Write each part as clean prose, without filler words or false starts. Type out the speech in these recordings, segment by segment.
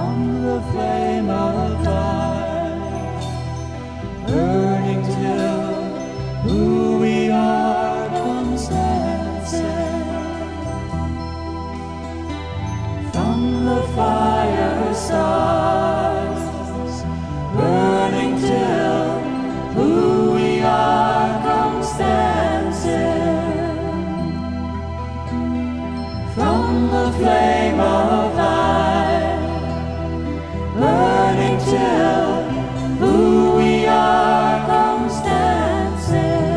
from the flame of life, burning till who we are comes dancing. From the fire stars, burning till who we are comes dancing. From the flame of life, burning till who we are comes dancing.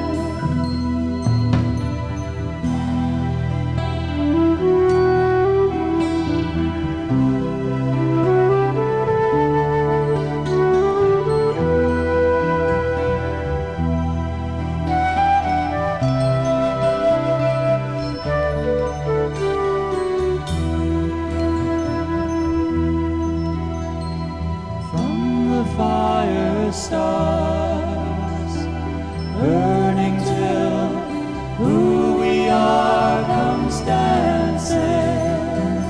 Fire stars, burning till who we are comes dancing.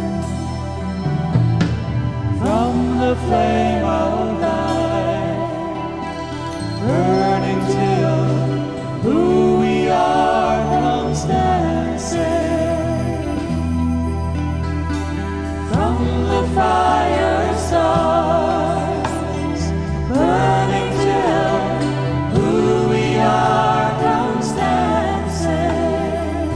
From the flame of light, burning till who we are comes dancing. From the fire stars, burning till who we are comes dancing.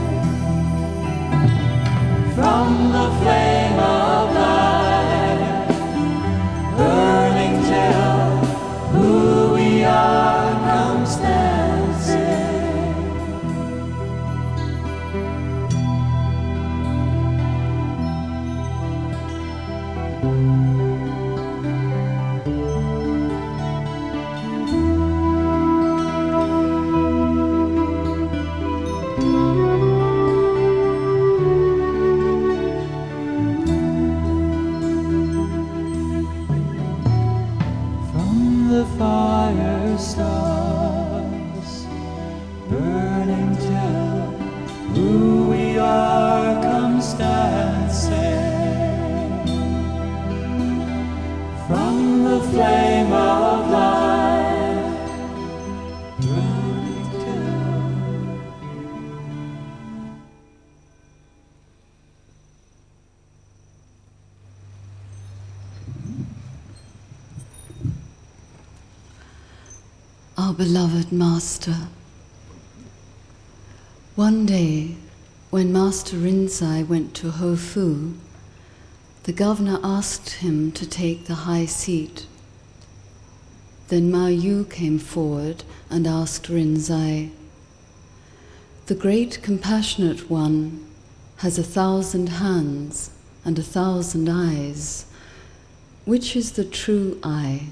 From the flame of light, burning till who we are comes dancing. From the fire stars, burning till who we are comes dancing. From the flame of light, burning till. Our beloved Master. One day, when Master Rinzai went to Hofu, the governor asked him to take the high seat. Then Ma Yu came forward and asked Rinzai, "The great compassionate one has 1,000 hands and 1,000 eyes. Which is the true eye?"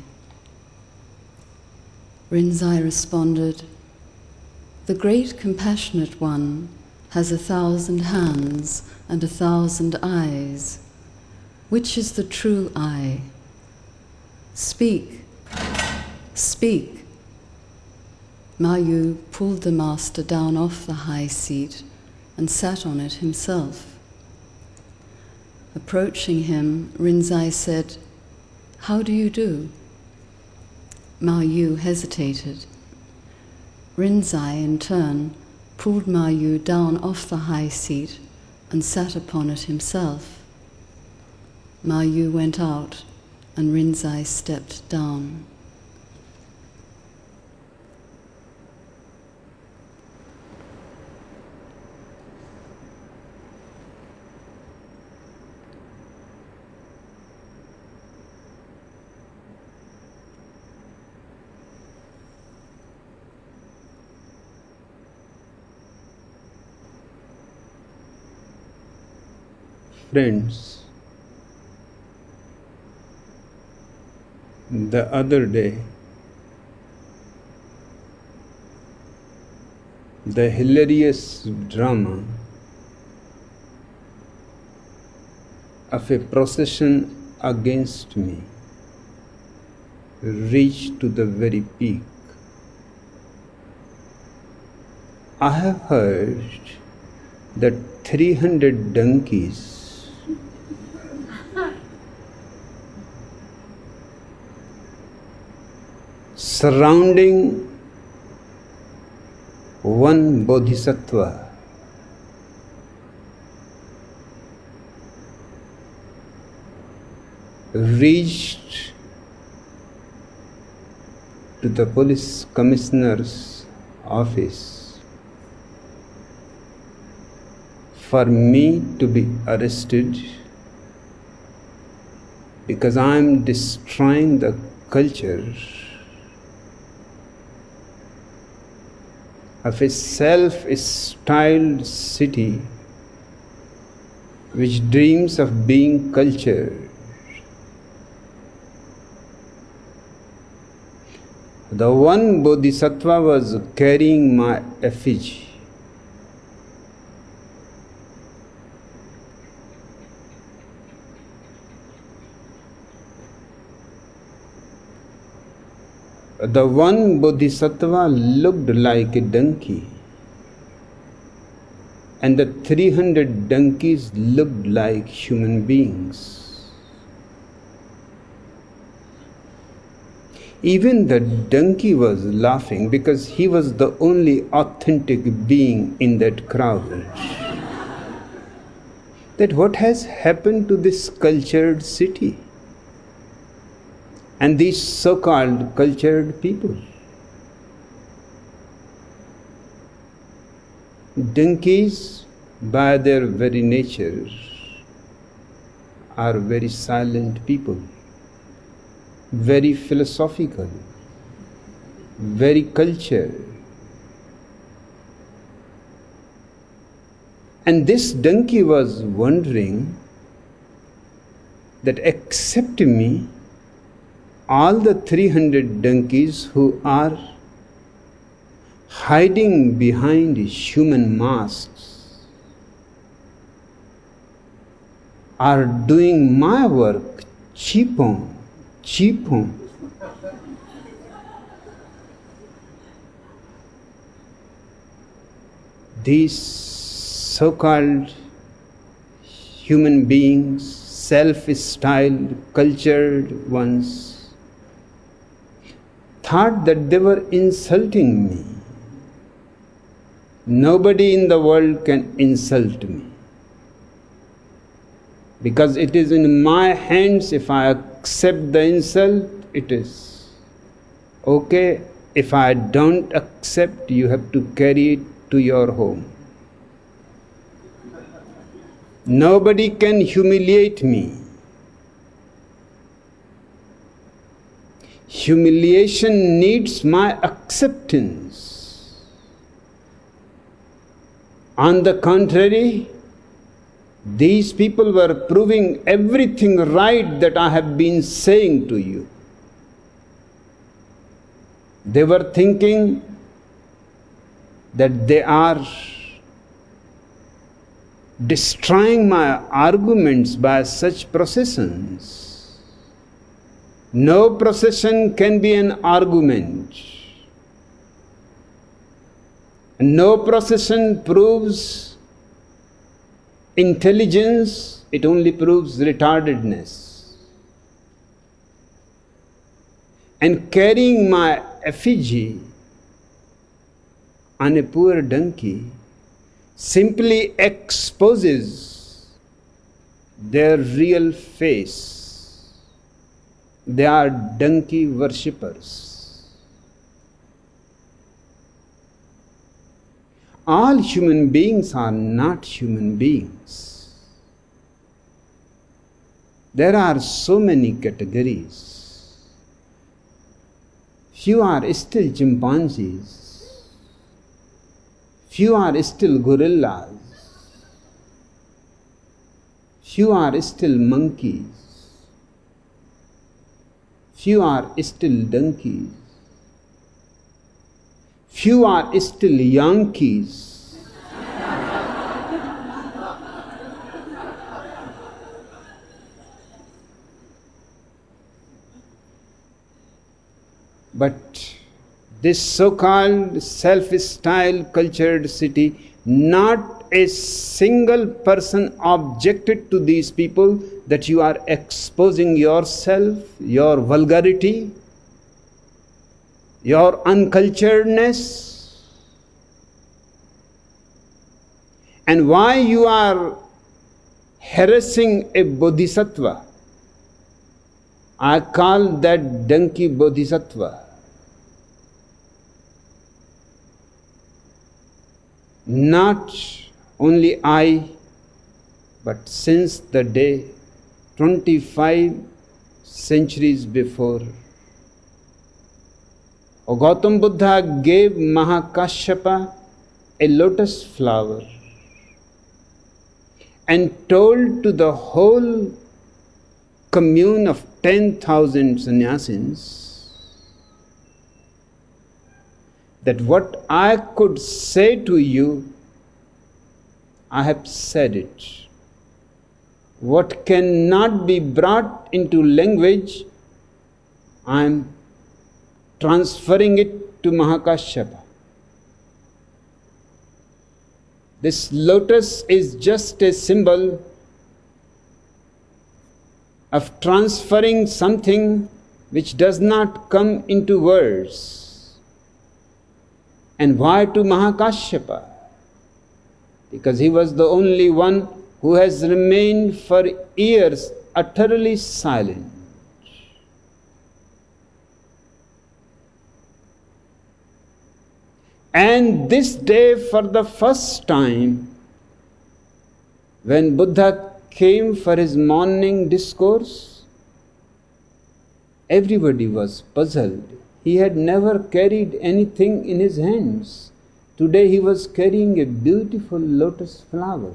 Rinzai responded, "The great compassionate one has 1,000 hands and 1,000 eyes. Which is the true eye? Speak, speak." Ma Yu pulled the master down off the high seat and sat on it himself. Approaching him, Rinzai said, "How do you do?" Ma Yu hesitated. Rinzai, in turn, pulled Ma Yu down off the high seat and sat upon it himself. Ma Yu went out, and Rinzai stepped down. Friends, the other day, the hilarious drama of a procession against me reached to the very peak. I have heard that 300 donkeys surrounding one bodhisattva. Reached to the police commissioner's office for me to be arrested because I am destroying the culture of a self-styled city which dreams of being cultured. The one bodhisattva was carrying my effigy. The one bodhisattva looked like a donkey, and the 300 donkeys looked like human beings. Even the donkey was laughing because he was the only authentic being in that crowd. That what has happened to this cultured city and these so-called cultured people? Donkeys, by their very nature, are very silent people. Very philosophical, very cultured. And this donkey was wondering that except me, all the 300 donkeys who are hiding behind human masks are doing my work cheapon. These so-called human beings, self-styled, cultured ones, thought that they were insulting me. Nobody in the world can insult me, because it is in my hands. If I accept the insult, it is okay. If I don't accept, you have to carry it to your home. Nobody can humiliate me. Humiliation needs my acceptance. On the contrary, these people were proving everything right that I have been saying to you. They were thinking that they are destroying my arguments by such processions. No procession can be an argument. No procession proves intelligence, it only proves retardedness. And carrying my effigy on a poor donkey simply exposes their real face. They are donkey worshippers. All human beings are not human beings. There are so many categories. Few are still chimpanzees. Few are still gorillas. Few are still monkeys. Few are still donkeys. Few are still Yankees. But this so-called self-styled cultured city, not a single person objected to these people that you are exposing yourself, your vulgarity. your unculturedness, and why you are harassing a bodhisattva. I call that donkey bodhisattva. Not only I, but since the day 25 centuries before, Gautam Buddha gave Mahakashyapa a lotus flower and told to the whole commune of 10,000 sannyasins that what I could say to you, I have said it. What cannot be brought into language, I am transferring it to Mahakashyapa. This lotus is just a symbol of transferring something which does not come into words. And why to Mahakashyapa? Because he was the only one who has remained for years utterly silent. And this day, for the first time, when Buddha came for his morning discourse, everybody was puzzled. He had never carried anything in his hands. Today he was carrying a beautiful lotus flower.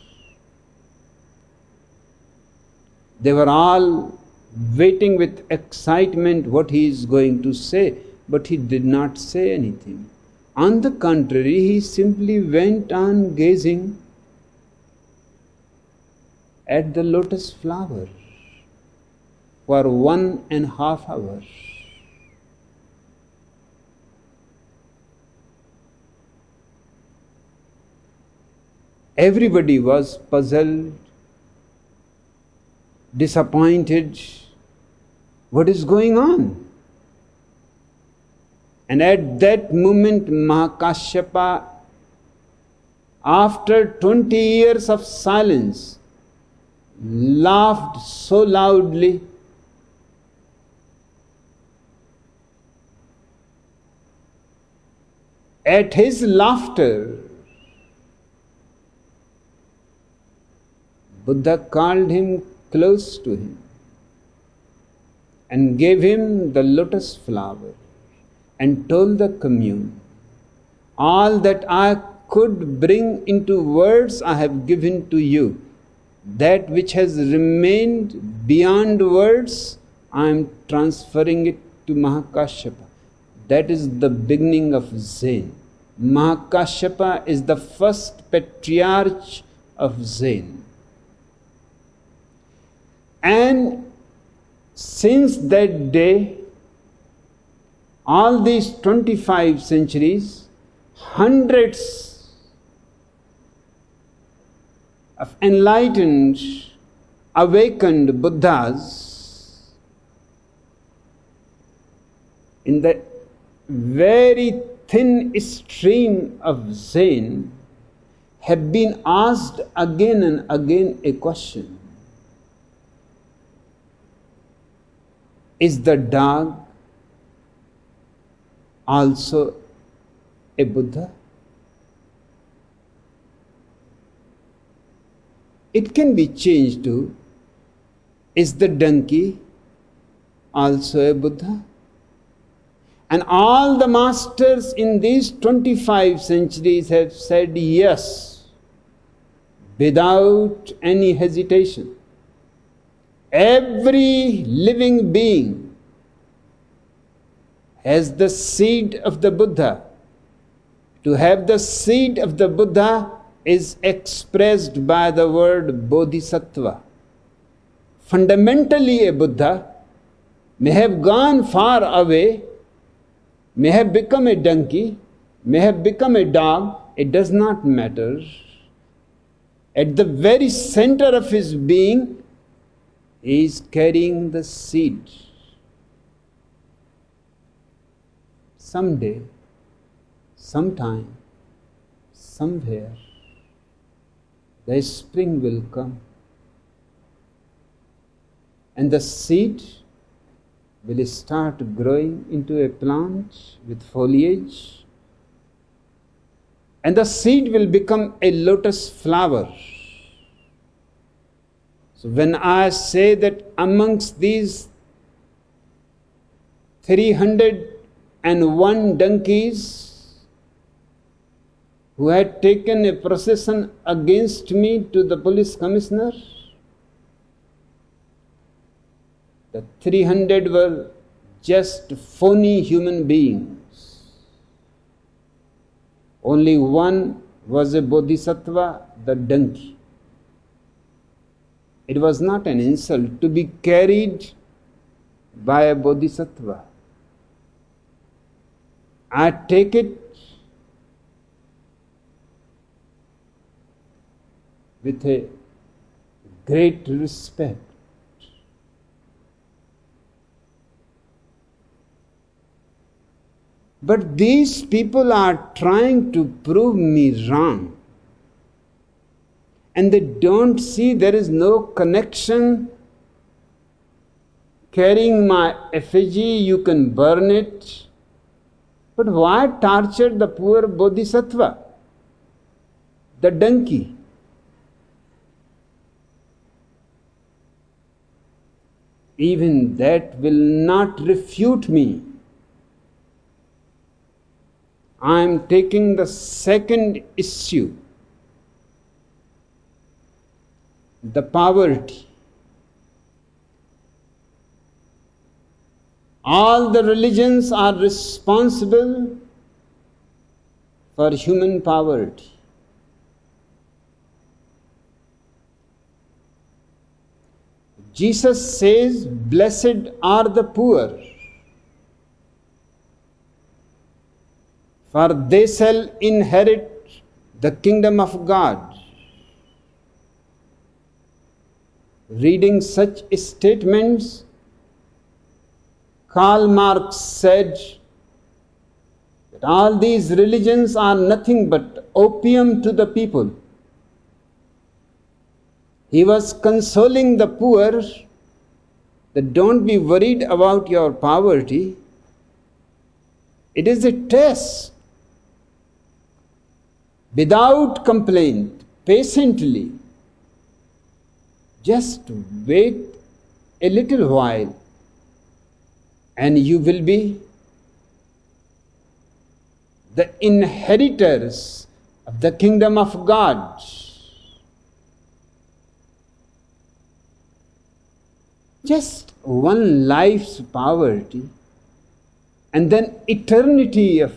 They were all waiting with excitement what he is going to say, but he did not say anything. On the contrary, he simply went on gazing at the lotus flower for 1.5 hours. Everybody was puzzled, disappointed. What is going on? And at that moment, Mahakashyapa, after 20 years of silence, laughed so loudly at his laughter. Buddha called him close to him and gave him the lotus flower and told the commune, all that I could bring into words I have given to you. That which has remained beyond words, I am transferring it to Mahakashyapa. That is the beginning of Zen. Mahakashyapa is the first patriarch of Zen. And since that day, all these 25 centuries, hundreds of enlightened, awakened Buddhas in the very thin stream of Zen have been asked again and again a question. Is the dog also a Buddha? It can be changed to, is the donkey also a Buddha? And all the masters in these 25 centuries have said yes, without any hesitation. Every living being has the seed of the Buddha. To have the seed of the Buddha is expressed by the word bodhisattva. Fundamentally, a Buddha may have gone far away, may have become a donkey, may have become a dog, it does not matter. At the very center of his being, he is carrying the seed. someday, sometime, somewhere, the spring will come. And the seed will start growing into a plant with foliage. And the seed will become a lotus flower. So when I say that amongst these 301 donkeys who had taken a procession against me to the police commissioner, the 300 were just phony human beings. Only one was a bodhisattva, the donkey. It was not an insult to be carried by a bodhisattva. I take it with a great respect. But these people are trying to prove me wrong. And they don't see there is no connection. Carrying my effigy, you can burn it. But why torture the poor bodhisattva, the donkey? Even that will not refute me. I am taking the second issue, the poverty. All the religions are responsible for human poverty. Jesus says, "Blessed are the poor, for they shall inherit the kingdom of God." Reading such statements, Karl Marx said that all these religions are nothing but opium to the people. He was consoling the poor that don't be worried about your poverty. It is a test. Without complaint, patiently, just wait a little while, and you will be the inheritors of the kingdom of God. Just one life's poverty, and then eternity of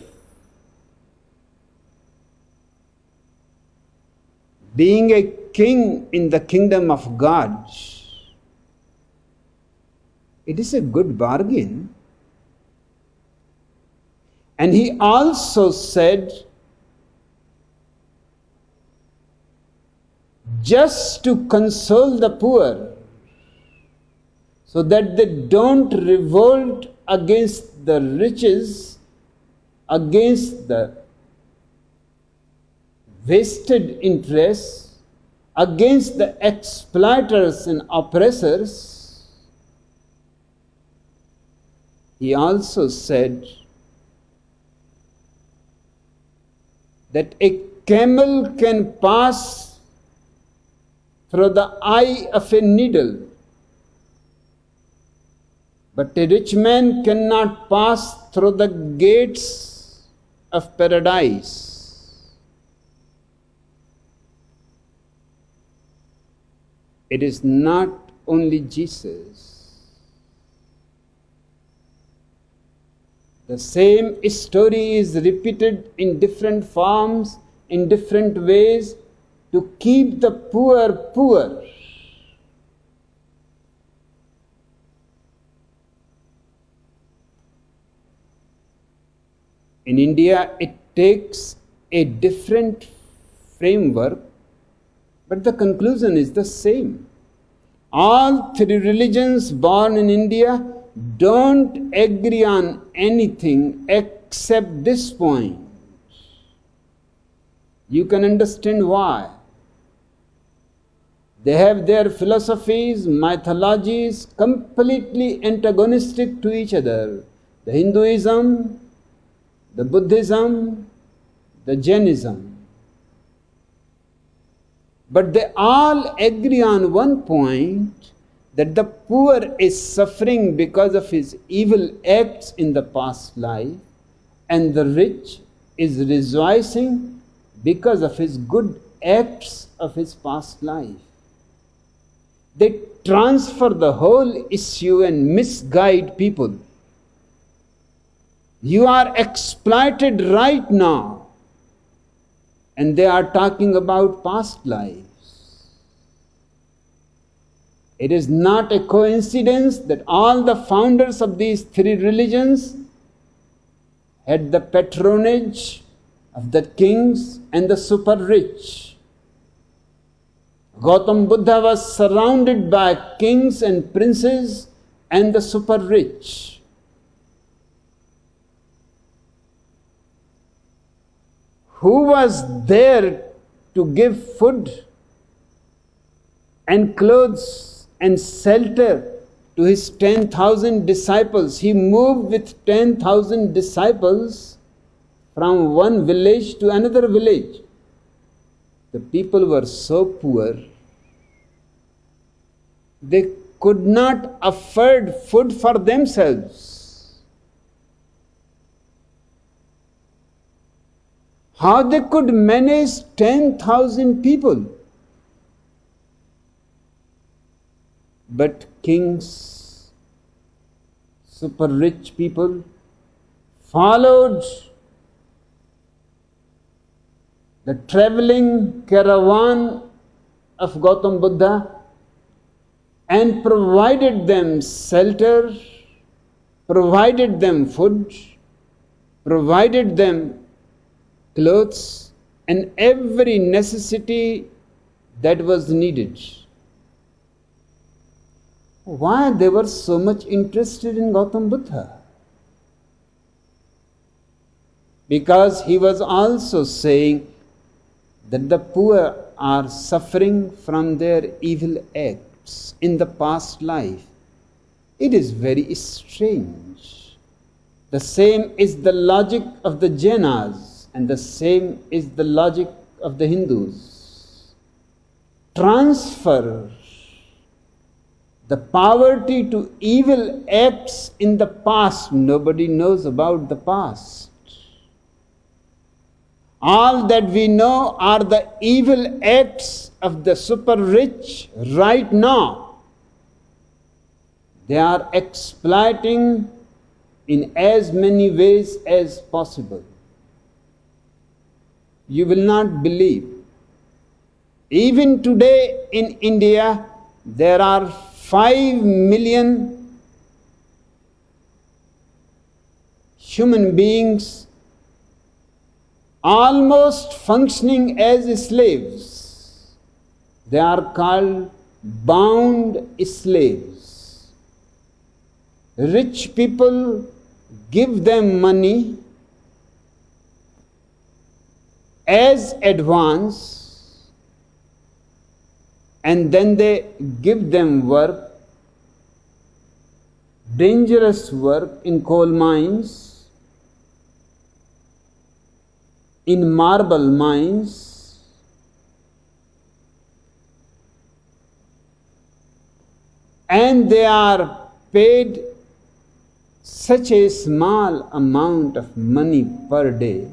being a king in the kingdom of God. It is a good bargain. And he also said, just to console the poor, so that they don't revolt against the riches, against the vested interests, against the exploiters and oppressors. He also said that a camel can pass through the eye of a needle, but a rich man cannot pass through the gates of paradise. It is not only Jesus. The same story is repeated in different forms, in different ways, to keep the poor poor. In India, it takes a different framework, but the conclusion is the same. All three religions born in India don't agree on anything accept this point. You can understand why. They have their philosophies, mythologies completely antagonistic to each other. The Hinduism, the Buddhism, the Jainism. But they all agree on one point, that the poor is suffering because of his evil acts in the past life, and the rich is rejoicing because of his good acts of his past life. They transfer the whole issue and misguide people. You are exploited right now, and they are talking about past lives. It is not a coincidence that all the founders of these three religions had the patronage of the kings and the super rich. Gautam Buddha was surrounded by kings and princes and the super rich. Who was there to give food and clothes and shelter to his 10,000 disciples? He moved with 10,000 disciples from one village to another village. The people were so poor, they could not afford food for themselves. How they could manage 10,000 people? But kings, super rich people, followed the traveling caravan of Gautam Buddha and provided them shelter, provided them food, provided them clothes, and every necessity that was needed. Why they were so much interested in Gautam Buddha? Because he was also saying that the poor are suffering from their evil acts in the past life. It is very strange. The same is the logic of the Jainas, and the same is the logic of the Hindus. Transfer the poverty to evil acts in the past. Nobody knows about the past. All that we know are the evil acts of the super rich right now. They are exploiting in as many ways as possible. You will not believe. Even today in India, there are 5 million human beings almost functioning as slaves. They are called bound slaves. Rich people give them money as advance, and then they give them work, dangerous work in coal mines, in marble mines, and they are paid such a small amount of money per day.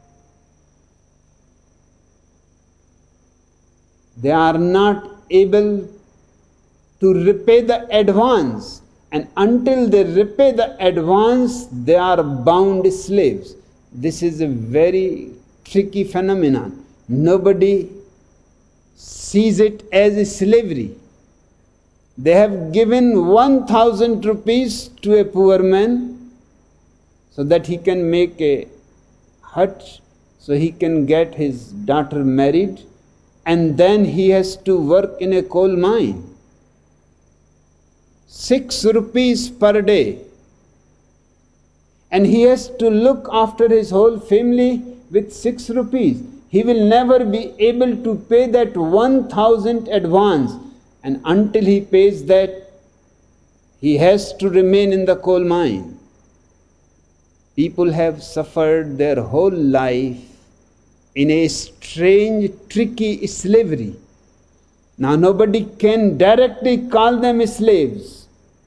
They are not able to repay the advance, and until they repay the advance, they are bound slaves. This is a very tricky phenomenon. Nobody sees it as a slavery. They have given 1,000 rupees to a poor man so that he can make a hut, so he can get his daughter married, and then he has to work in a coal mine. 6 rupees per day. and he has to look after his whole family with 6 rupees. He will never be able to pay that 1,000 advance, and until he pays that, he has to remain in the coal mine. People have suffered their whole life in a strange, tricky slavery. Now nobody can directly call them slaves,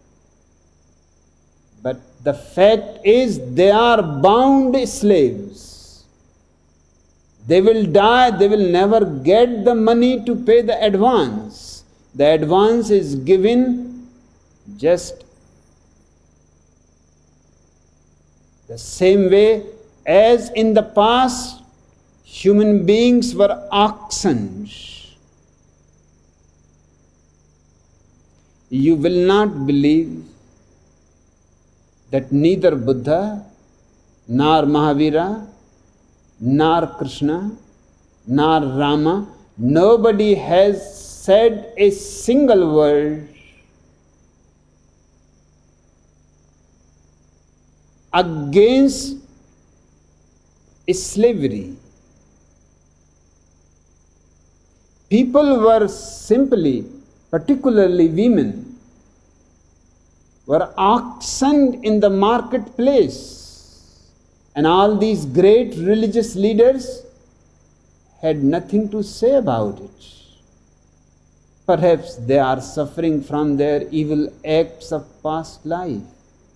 but the fact is they are bound slaves. They will die, they will never get the money to pay the advance. The advance is given just the same way as in the past human beings were auctioned. You will not believe that neither Buddha, nor Mahavira, nor Krishna, nor Rama, nobody has said a single word against slavery. People were simply, particularly women, were auctioned in the marketplace, and all these great religious leaders had nothing to say about it. Perhaps they are suffering from their evil acts of past life.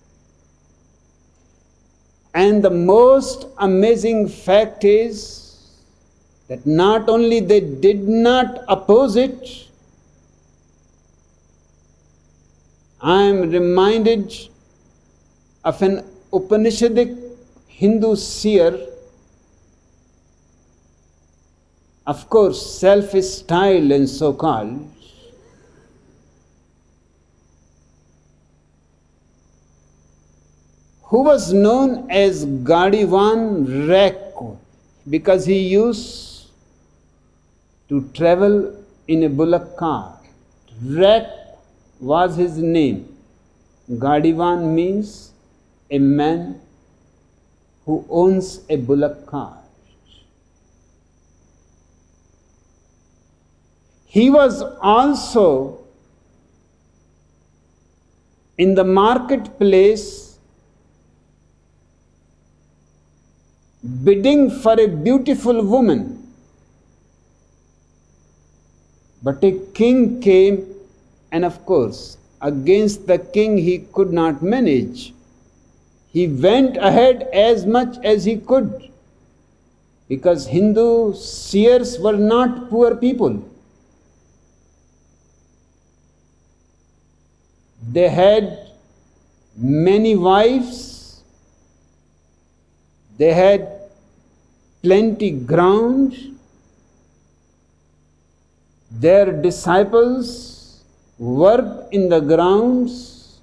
And the most amazing fact is that not only they did not oppose it, I am reminded of an Upanishadic Hindu seer, of course self-styled and so-called, who was known as Gadivan Rak because he used to travel in a bullock cart. Rak was his name. Gadivan means a man who owns a bullock cart. He was also in the marketplace bidding for a beautiful woman. But a king came, and of course, against the king he could not manage. He went ahead as much as he could, because Hindu seers were not poor people. They had many wives, they had plenty ground, their disciples worked in the grounds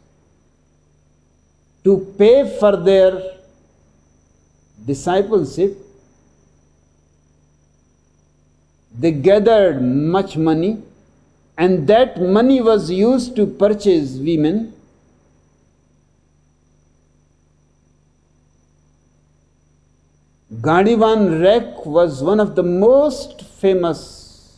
to pay for their discipleship. They gathered much money, and that money was used to purchase women. Gadivan Rak was one of the most famous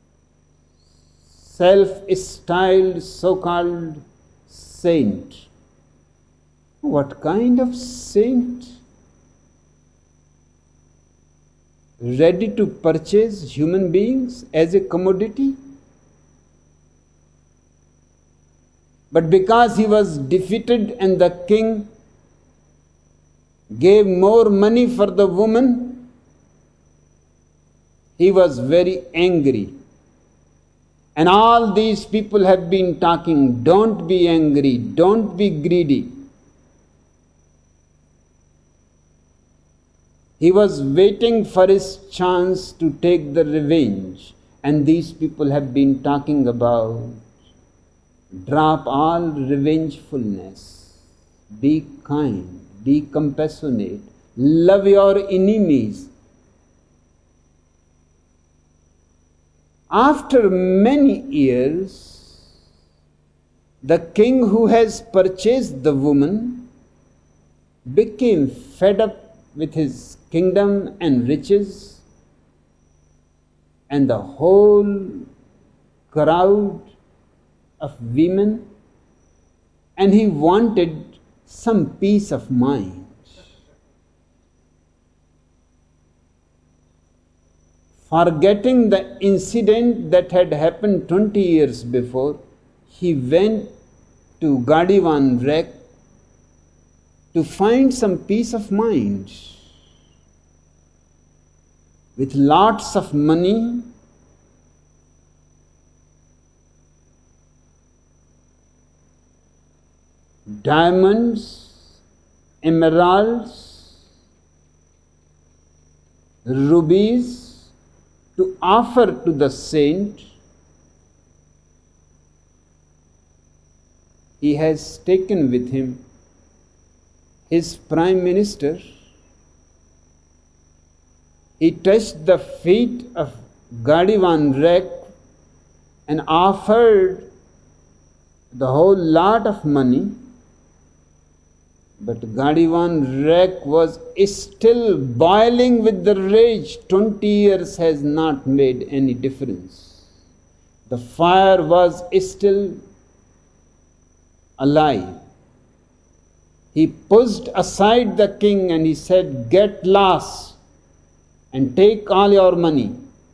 self-styled so-called saint. What kind of saint? Ready to purchase human beings as a commodity? But because he was defeated and the king gave more money for the woman, he was very angry. And all these people have been talking, don't be angry, don't be greedy. He was waiting for his chance to take the revenge. And these people have been talking about, drop all revengefulness, be kind, be compassionate, love your enemies. After many years, the king who has purchased the woman became fed up with his kingdom and riches, and the whole crowd of women, and he wanted some peace of mind. Forgetting the incident that had happened 20 years before, he went to Gadivan Wreck to find some peace of mind. With lots of money, diamonds, emeralds, rubies, to offer to the saint, he has taken with him his prime minister. He touched the feet of Gadivan Wreck and offered the whole lot of money, but Gadivan Wreck was still boiling with the rage. 20 years has not made any difference. The fire was still alive. He pushed aside the king and he said, "Get lost and take all your money."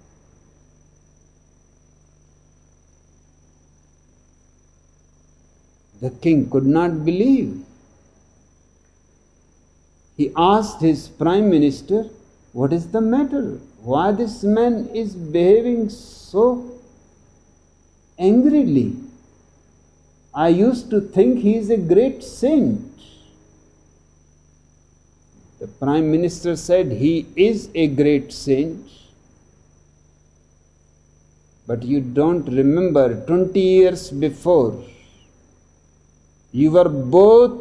The king could not believe. He asked his prime minister, "What is the matter? Why this man is behaving so angrily? I used to think he is a great saint." The prime minister said, "He is a great saint, but you don't remember 20 years before, you were both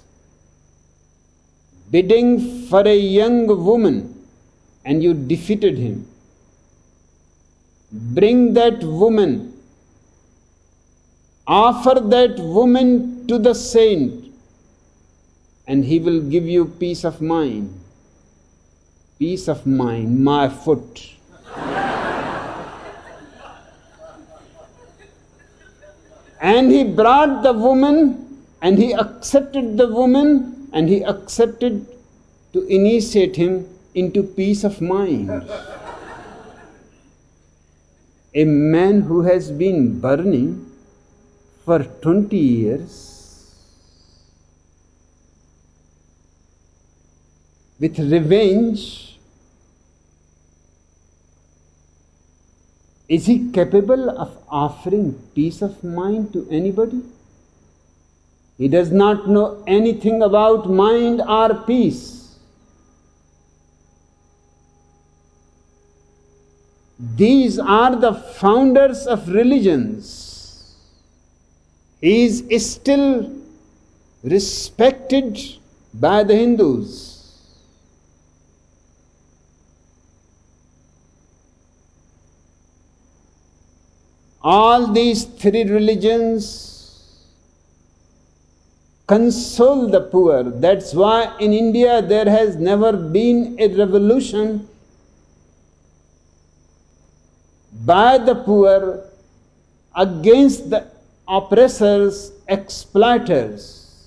bidding for a young woman and you defeated him. Bring that woman, offer that woman to the saint, and he will give you peace of mind." Peace of mind, my foot. And he brought the woman, and he accepted the woman, and he accepted to initiate him into peace of mind. A man who has been burning for 20 years with revenge, is he capable of offering peace of mind to anybody? He does not know anything about mind or peace. These are the founders of religions. He is still respected by the Hindus. All these three religions console the poor. That's why in India there has never been a revolution by the poor against the oppressors, exploiters.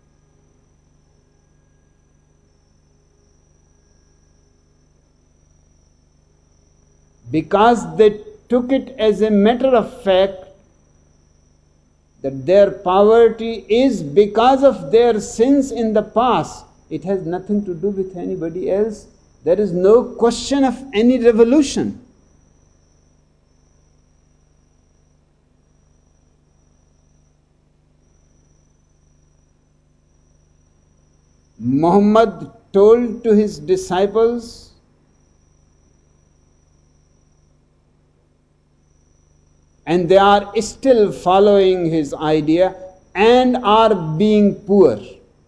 Because they took it as a matter of fact that their poverty is because of their sins in the past. It has nothing to do with anybody else. There is no question of any revolution. Muhammad told to his disciples, and they are still following his idea and are being poor.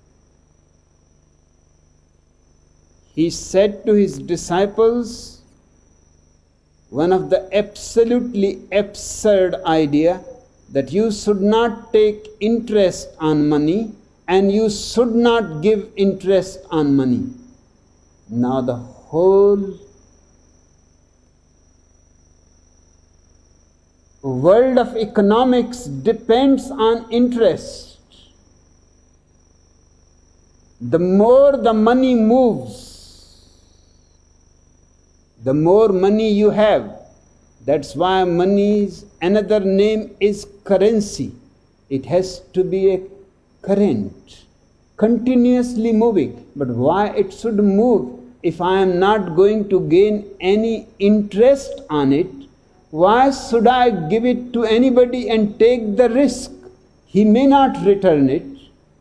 He said to his disciples one of the absolutely absurd idea that you should not take interest on money and you should not give interest on money. Now the whole world of economics depends on interest. The more the money moves, the more money you have. That's why money's another name is currency. It has to be a current, continuously moving. But why it should move if I am not going to gain any interest on it? Why should I give it to anybody and take the risk? He may not return it.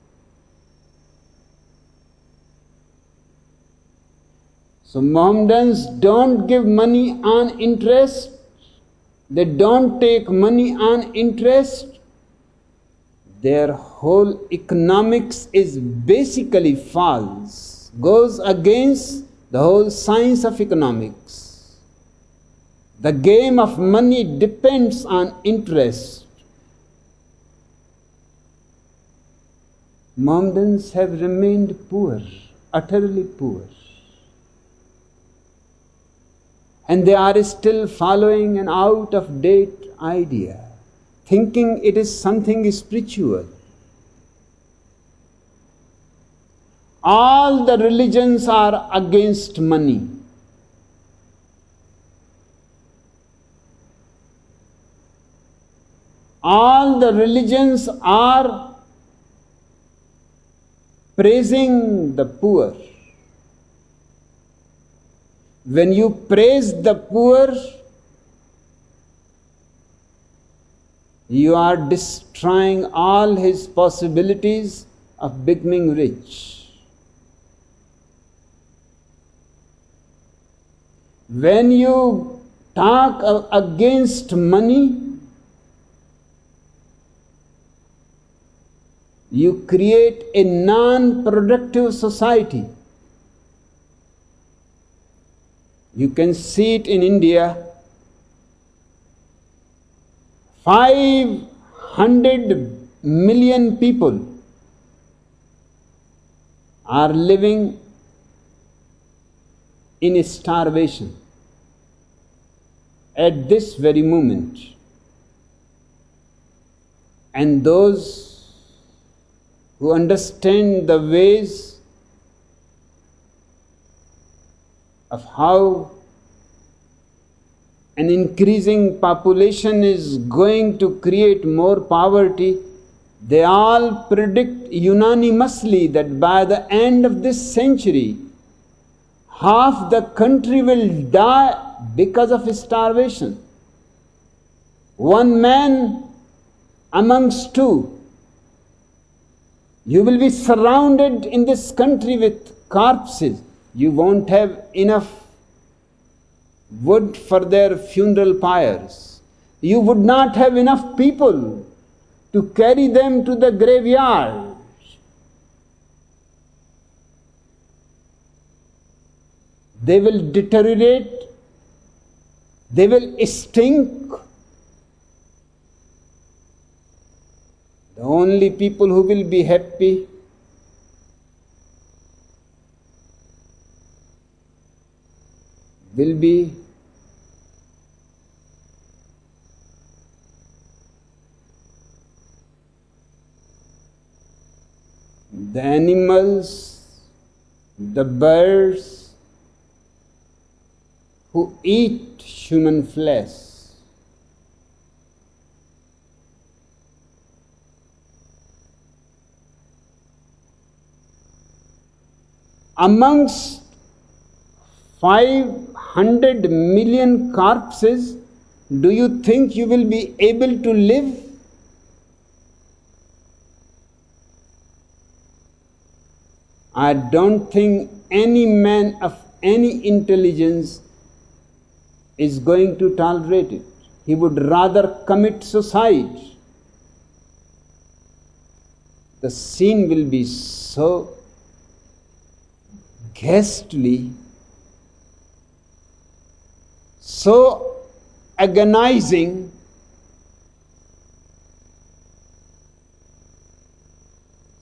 So Mohammedans don't give money on interest. They don't take money on interest. Their whole economics is basically false, goes against the whole science of economics. The game of money depends on interest. Mohammedans have remained poor, utterly poor. And they are still following an out-of-date idea, thinking it is something spiritual. All the religions are against money. All the religions are praising the poor. When you praise the poor, you are destroying all his possibilities of becoming rich. When you talk against money, you create a non-productive society. You can see it in India. 500 million people are living in starvation at this very moment. And those who understand the ways of how an increasing population is going to create more poverty, they all predict unanimously that by the end of this century, half the country will die because of starvation. One man amongst two. You will be surrounded in this country with corpses. You won't have enough wood for their funeral pyres. You would not have enough people to carry them to the graveyard. They will deteriorate. They will stink. The only people who will be happy will be the animals, the birds who eat human flesh. Amongst 500 million corpses, do you think you will be able to live? I don't think any man of any intelligence is going to tolerate it. He would rather commit suicide. The scene will be so ghastly, so agonizing,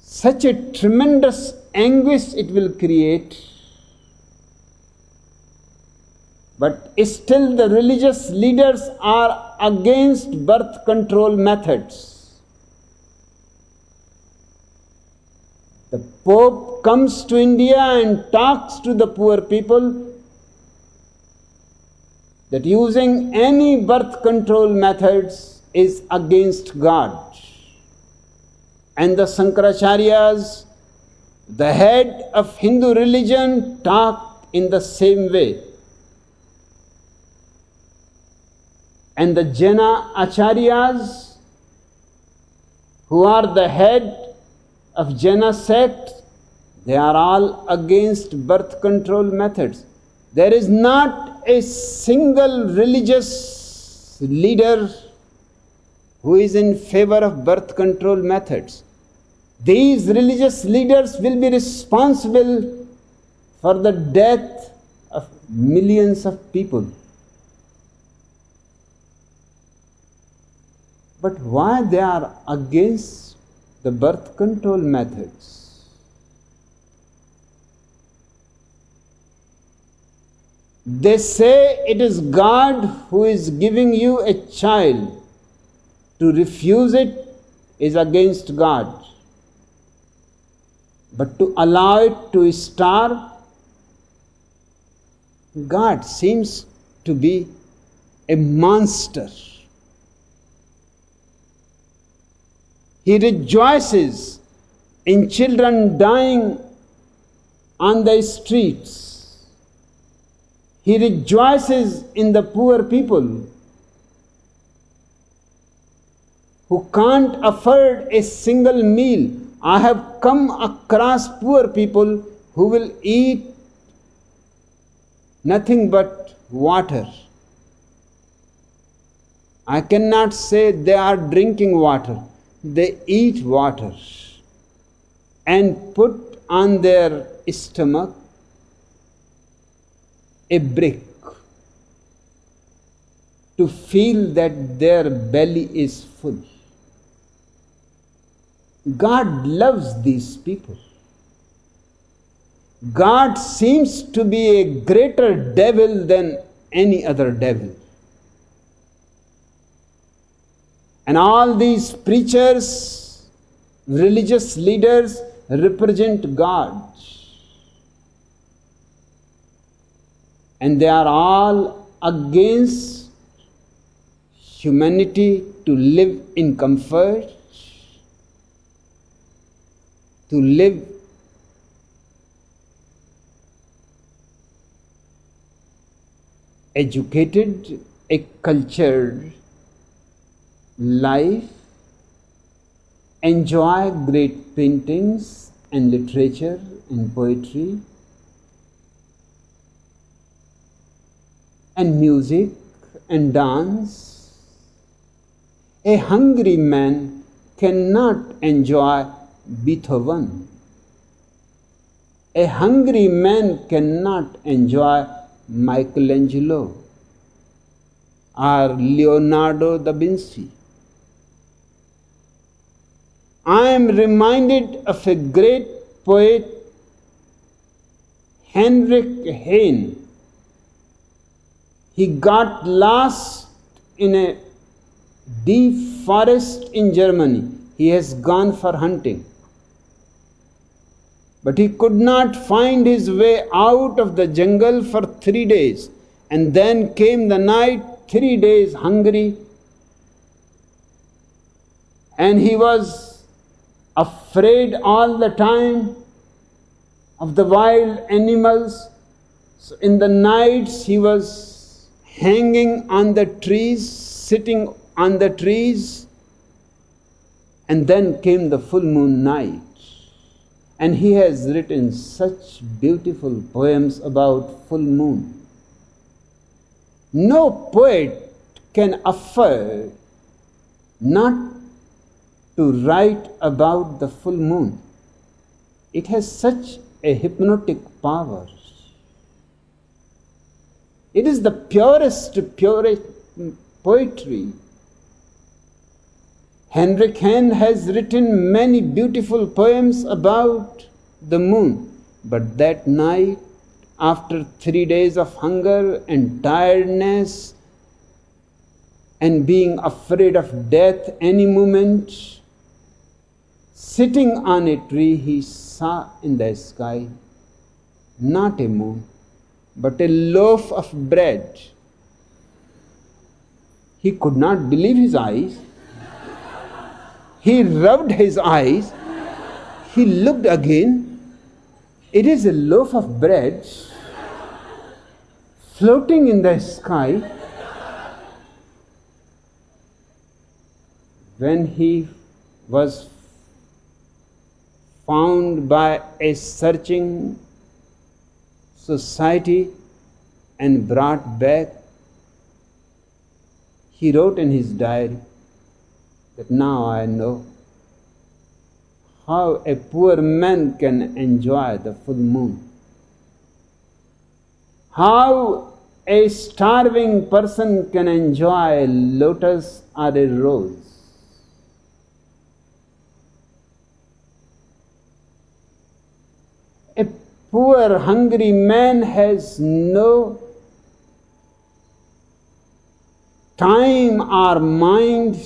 such a tremendous anguish it will create. But still the religious leaders are against birth control methods. The Pope comes to India and talks to the poor people that using any birth control methods is against God. And the Shankaracharyas, the head of Hindu religion, talk in the same way. And the Jaina Acharyas, who are the head of Jaina sect, they are all against birth control methods. There is not a single religious leader who is in favor of birth control methods. These religious leaders will be responsible for the death of millions of people. But why they are against the birth control methods? They say it is God who is giving you a child. To refuse it is against God. But to allow it to starve, God seems to be a monster. He rejoices in children dying on the streets. He rejoices in the poor people who can't afford a single meal. I have come across poor people who will eat nothing but water. I cannot say they are drinking water. They eat water and put on their stomach a brick to feel that their belly is full. God loves these people. God seems to be a greater devil than any other devil. And all these preachers, religious leaders represent God. And they are all against humanity to live in comfort, to live educated, a cultured life, enjoy great paintings and literature and poetry and music and dance. A hungry man cannot enjoy Beethoven. A hungry man cannot enjoy Michelangelo or Leonardo da Vinci. I am reminded of a great poet, Heinrich Heine. He got lost in a deep forest in Germany. He has gone for hunting. But he could not find his way out of the jungle for 3 days. And then came the night, 3 days hungry. And he was afraid all the time of the wild animals. So in the nights he was hanging on the trees, sitting on the trees. And then came the full moon night. And he has written such beautiful poems about full moon. No poet can afford not to write about the full moon. It has such a hypnotic power. It is the purest poetry. Henrik Hen has written many beautiful poems about the moon, but that night, after 3 days of hunger and tiredness and being afraid of death any moment, sitting on a tree, he saw in the sky not a moon, but a loaf of bread. He could not believe his eyes. He rubbed his eyes. He looked again. It is a loaf of bread floating in the sky. When he was found by a searching society and brought back, he wrote in his diary that now I know how a poor man can enjoy the full moon, how a starving person can enjoy a lotus or a rose. A poor, hungry man has no time or mind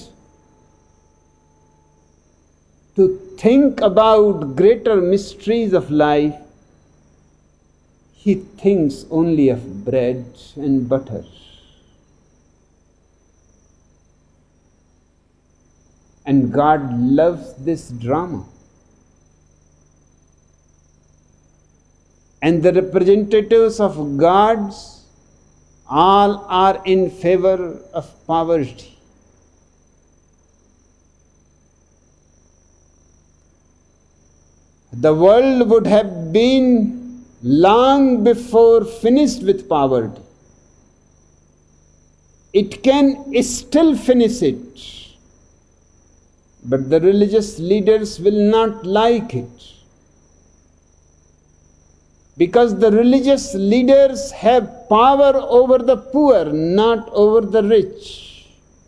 to think about greater mysteries of life. He thinks only of bread and butter. And God loves this drama. And the representatives of gods all are in favor of poverty. The world would have been long before finished with poverty. It can still finish it, but the religious leaders will not like it. Because the religious leaders have power over the poor, not over the rich.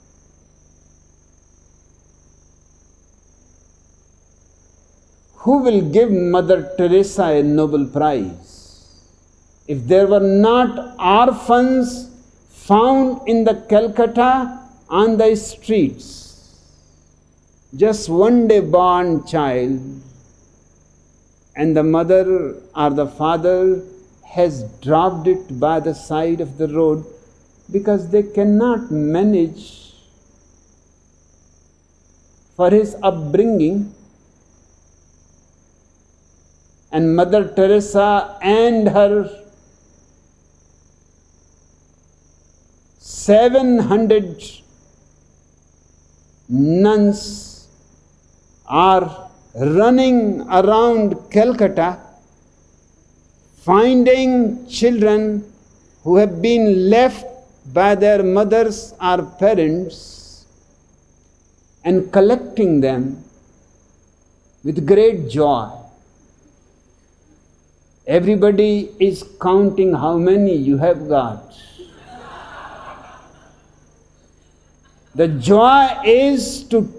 Who will give Mother Teresa a Nobel Prize? If there were not orphans found in the Calcutta on the streets, just one day born child, and the mother or the father has dropped it by the side of the road because they cannot manage for his upbringing. And Mother Teresa and her 700 nuns are running around Calcutta, finding children who have been left by their mothers or parents and collecting them with great joy. Everybody is counting how many you have got. The joy is to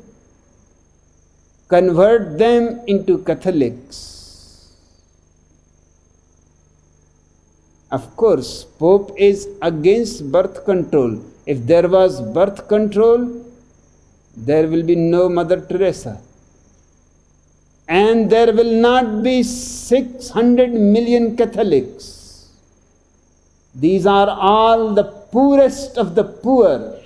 convert them into Catholics. Of course, Pope is against birth control. If there was birth control, there will be no Mother Teresa. And there will not be 600 million Catholics. These are all the poorest of the poor.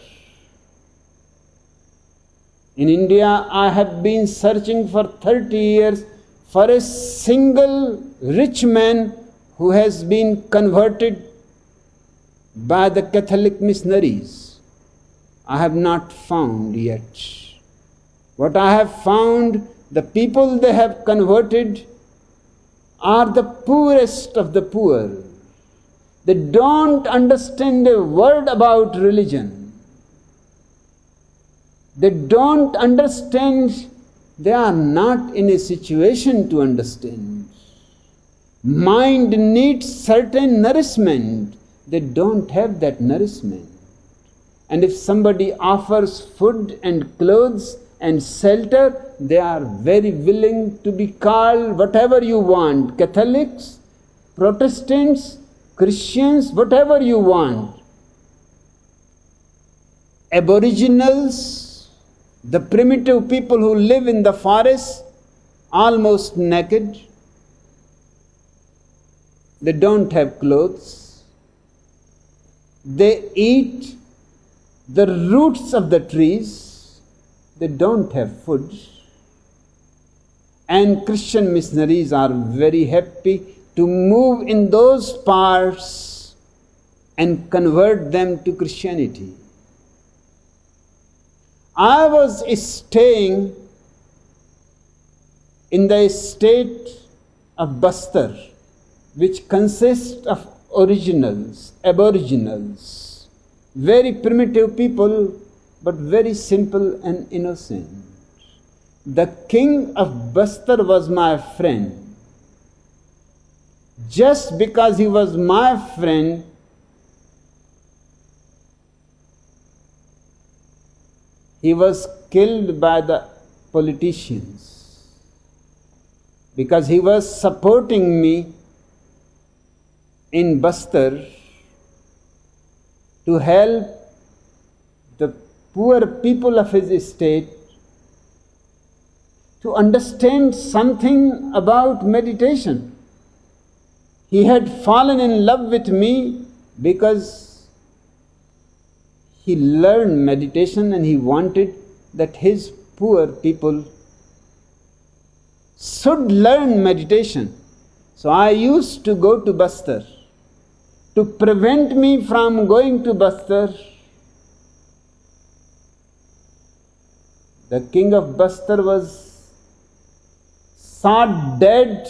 In India, I have been searching for 30 years for a single rich man who has been converted by the Catholic missionaries. I have not found yet. What I have found, the people they have converted are the poorest of the poor. They don't understand a word about religion. They don't understand, they are not in a situation to understand. Mind needs certain nourishment. They don't have that nourishment. And if somebody offers food and clothes and shelter, they are very willing to be called whatever you want. Catholics, Protestants, Christians, whatever you want. Aboriginals, the primitive people who live in the forest, almost naked. They don't have clothes. They eat the roots of the trees. They don't have food. And Christian missionaries are very happy to move in those parts and convert them to Christianity. I was staying in the state of Bastar, which consists of aboriginals, very primitive people, but very simple and innocent. The king of Bastar was my friend. Just because he was my friend, he was killed by the politicians because he was supporting me in Bastar to help the poor people of his state to understand something about meditation. He had fallen in love with me because he learned meditation and he wanted that his poor people should learn meditation. So I used to go to Bastar. To prevent me from going to Bastar, the king of Bastar was shot dead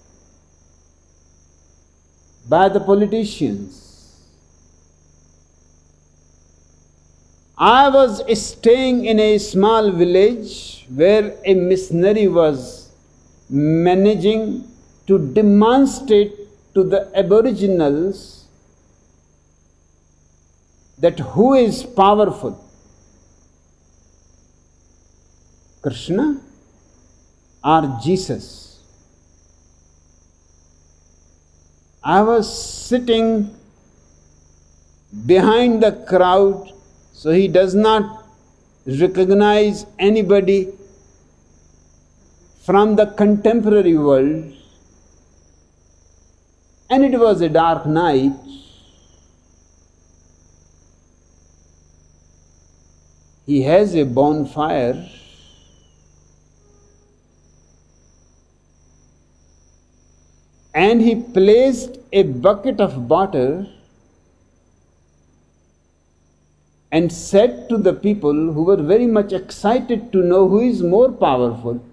by the politicians. I was staying in a small village where a missionary was managing to demonstrate to the aboriginals that who is powerful, Krishna or Jesus. I was sitting behind the crowd so he does not recognize anybody from the contemporary world, and it was a dark night. He has a bonfire and he placed a bucket of water and said to the people who were very much excited to know who is more powerful.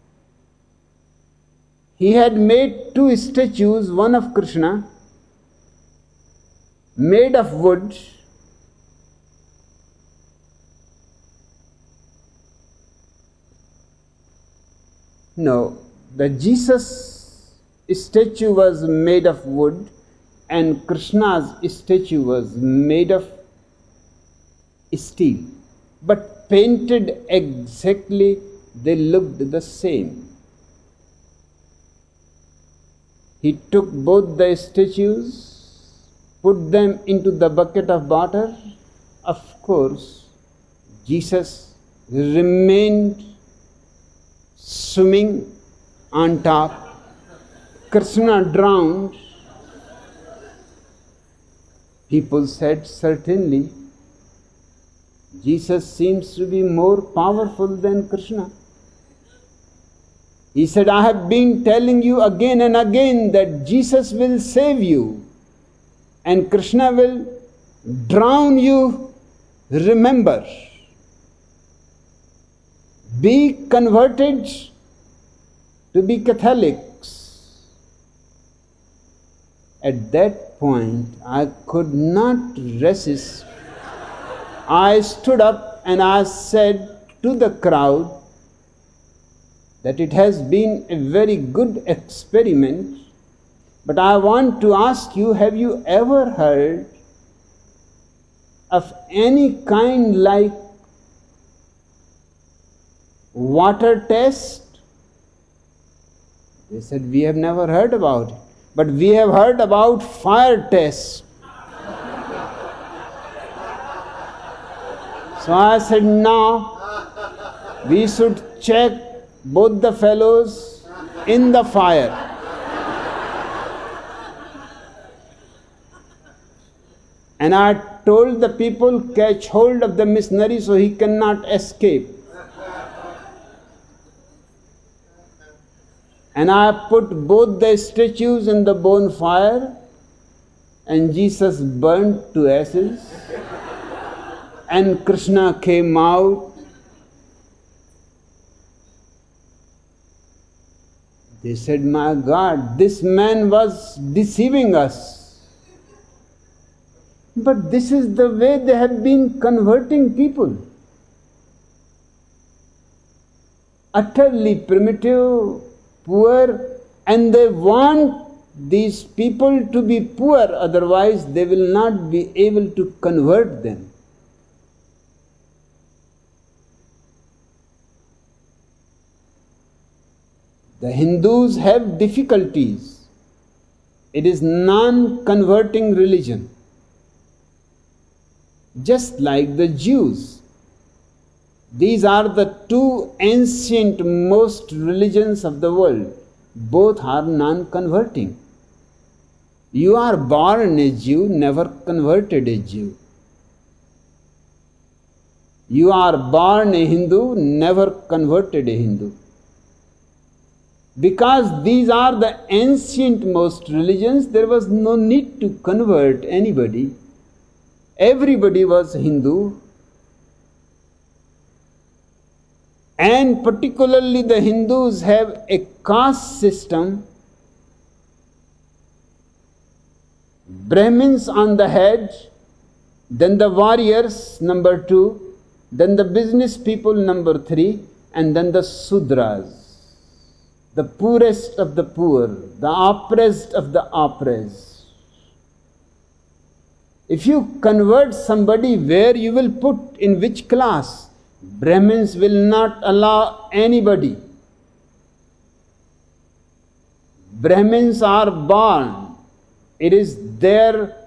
He had made 2 statues, one of Krishna, made of wood, no, the Jesus statue was made of wood and Krishna's statue was made of steel, but painted exactly, they looked the same. He took both the statues, put them into the bucket of water. Of course, Jesus remained swimming on top. Krishna drowned. People said, certainly, Jesus seems to be more powerful than Krishna. He said, I have been telling you again and again that Jesus will save you and Krishna will drown you. Remember, be converted to be Catholics. At that point, I could not resist. I stood up and I said to the crowd that it has been a very good experiment, but I want to ask you, have you ever heard of any kind like water test? They said, we have never heard about it, but we have heard about fire test. So I said, now we should check both the fellows in the fire. And I told the people, catch hold of the missionary so he cannot escape. And I put both the statues in the bonfire, and Jesus burnt to ashes, and Krishna came out. They said, my God, this man was deceiving us. But this is the way they have been converting people. Utterly primitive, poor, and they want these people to be poor, otherwise they will not be able to convert them. The Hindus have difficulties. It is non-converting religion. Just like the Jews. These are the two ancient most religions of the world. Both are non-converting. You are born a Jew, never converted a Jew. You are born a Hindu, never converted a Hindu. Because these are the ancient most religions, there was no need to convert anybody. Everybody was Hindu. And particularly the Hindus have a caste system. Brahmins on the head, then the warriors, number 2, then the business people, number 3, and then the Sudras, the poorest of the poor, the oppressed of the oppressed. If you convert somebody, where you will put, in which class? Brahmins will not allow anybody. Brahmins are born. It is their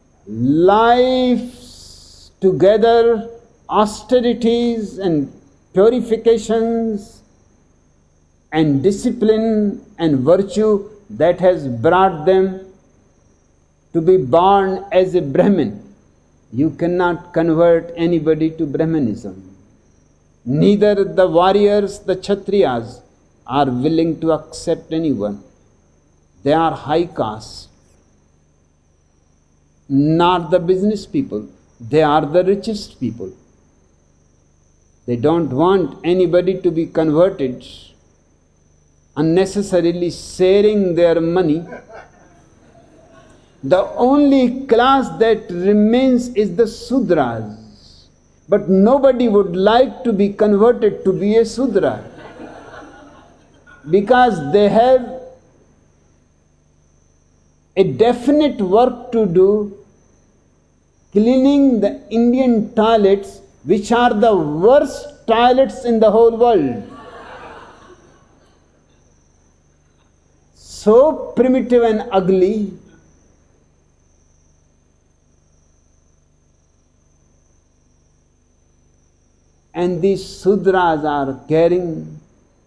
lives together, austerities and purifications and discipline and virtue that has brought them to be born as a Brahmin. You cannot convert anybody to Brahmanism. Neither the warriors, the Kshatriyas, are willing to accept anyone. They are high caste. Not the business people. They are the richest people. They don't want anybody to be converted, unnecessarily sharing their money. The only class that remains is the Sudras. But nobody would like to be converted to be a Sudra, because they have a definite work to do, cleaning the Indian toilets, which are the worst toilets in the whole world. So primitive and ugly. And these Sudras are carrying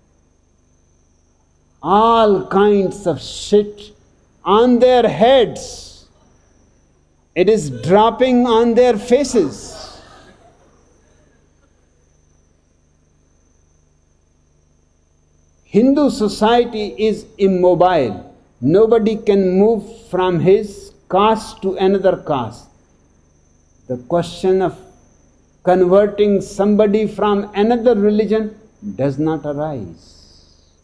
all kinds of shit on their heads. It is dropping on their faces. Hindu society is immobile. Nobody can move from his caste to another caste. The question of converting somebody from another religion does not arise.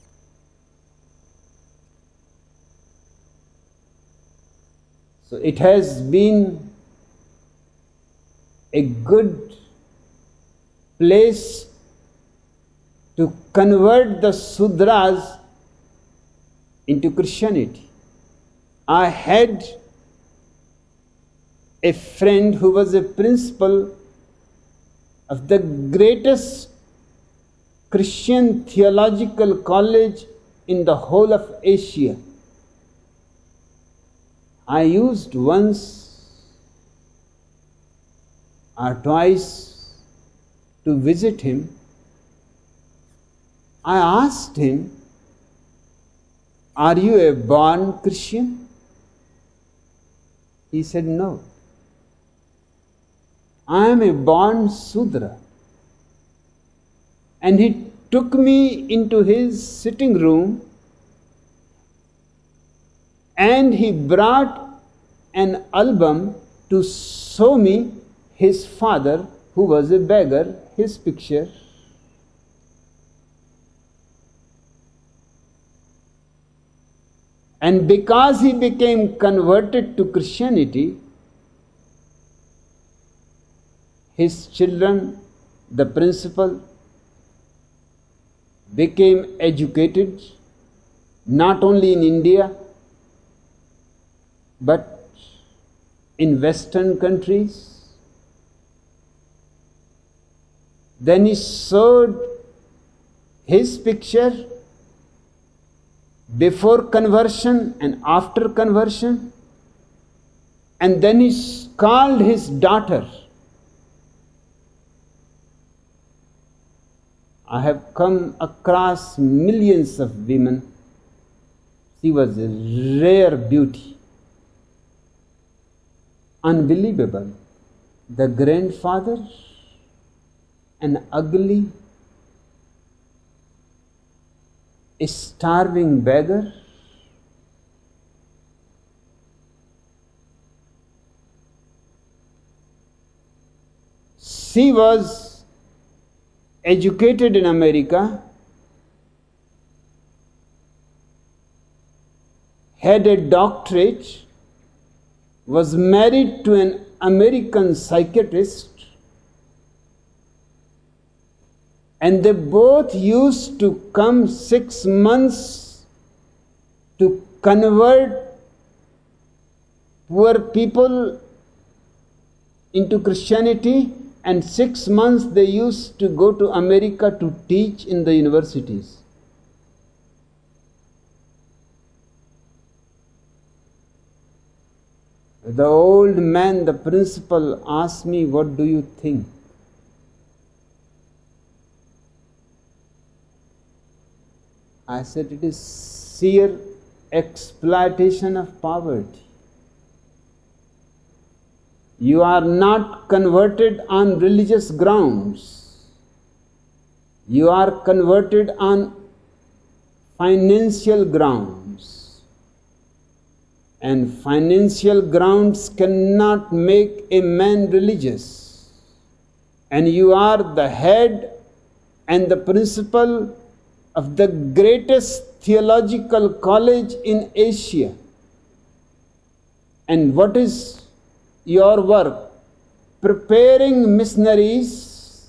So it has been a good place to convert the Sudras into Christianity. I had a friend who was a principal of the greatest Christian theological college in the whole of Asia. I used once or twice to visit him. I asked him, "Are you a born Christian?" He said, "No. I am a born Sudra." And he took me into his sitting room and he brought an album to show me his father, who was a beggar, his picture. And because he became converted to Christianity, his children, the principal, became educated not only in India but in Western countries. Then he showed his picture before conversion and after conversion, and then he called his daughter. I have come across millions of women. She was a rare beauty. Unbelievable. The grandfather, an ugly, a starving beggar. She was educated in America, had a doctorate, was married to an American psychiatrist, and they both used to come 6 months to convert poor people into Christianity, and 6 months they used to go to America to teach in the universities. The old man, the principal, asked me, "What do you think?" I said, "It is sheer exploitation of poverty. You are not converted on religious grounds. You are converted on financial grounds. And financial grounds cannot make a man religious. And you are the head and the principal of the greatest theological college in Asia. And what is your work? Preparing missionaries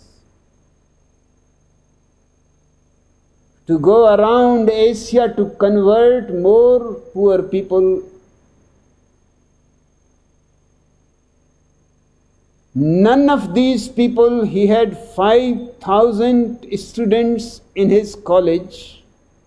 to go around Asia to convert more poor people. None of these people, he had 5,000 students in his college.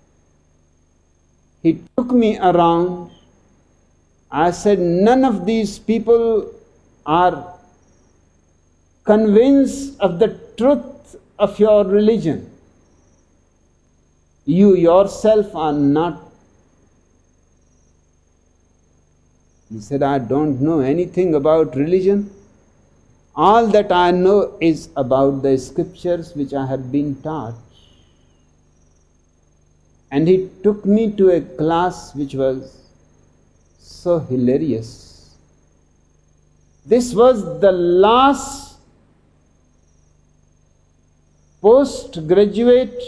He took me around. I said, none of these people are convinced of the truth of your religion. You yourself are not. He said, I don't know anything about religion. All that I know is about the scriptures which I have been taught. And he took me to a class which was so hilarious. This was the last postgraduate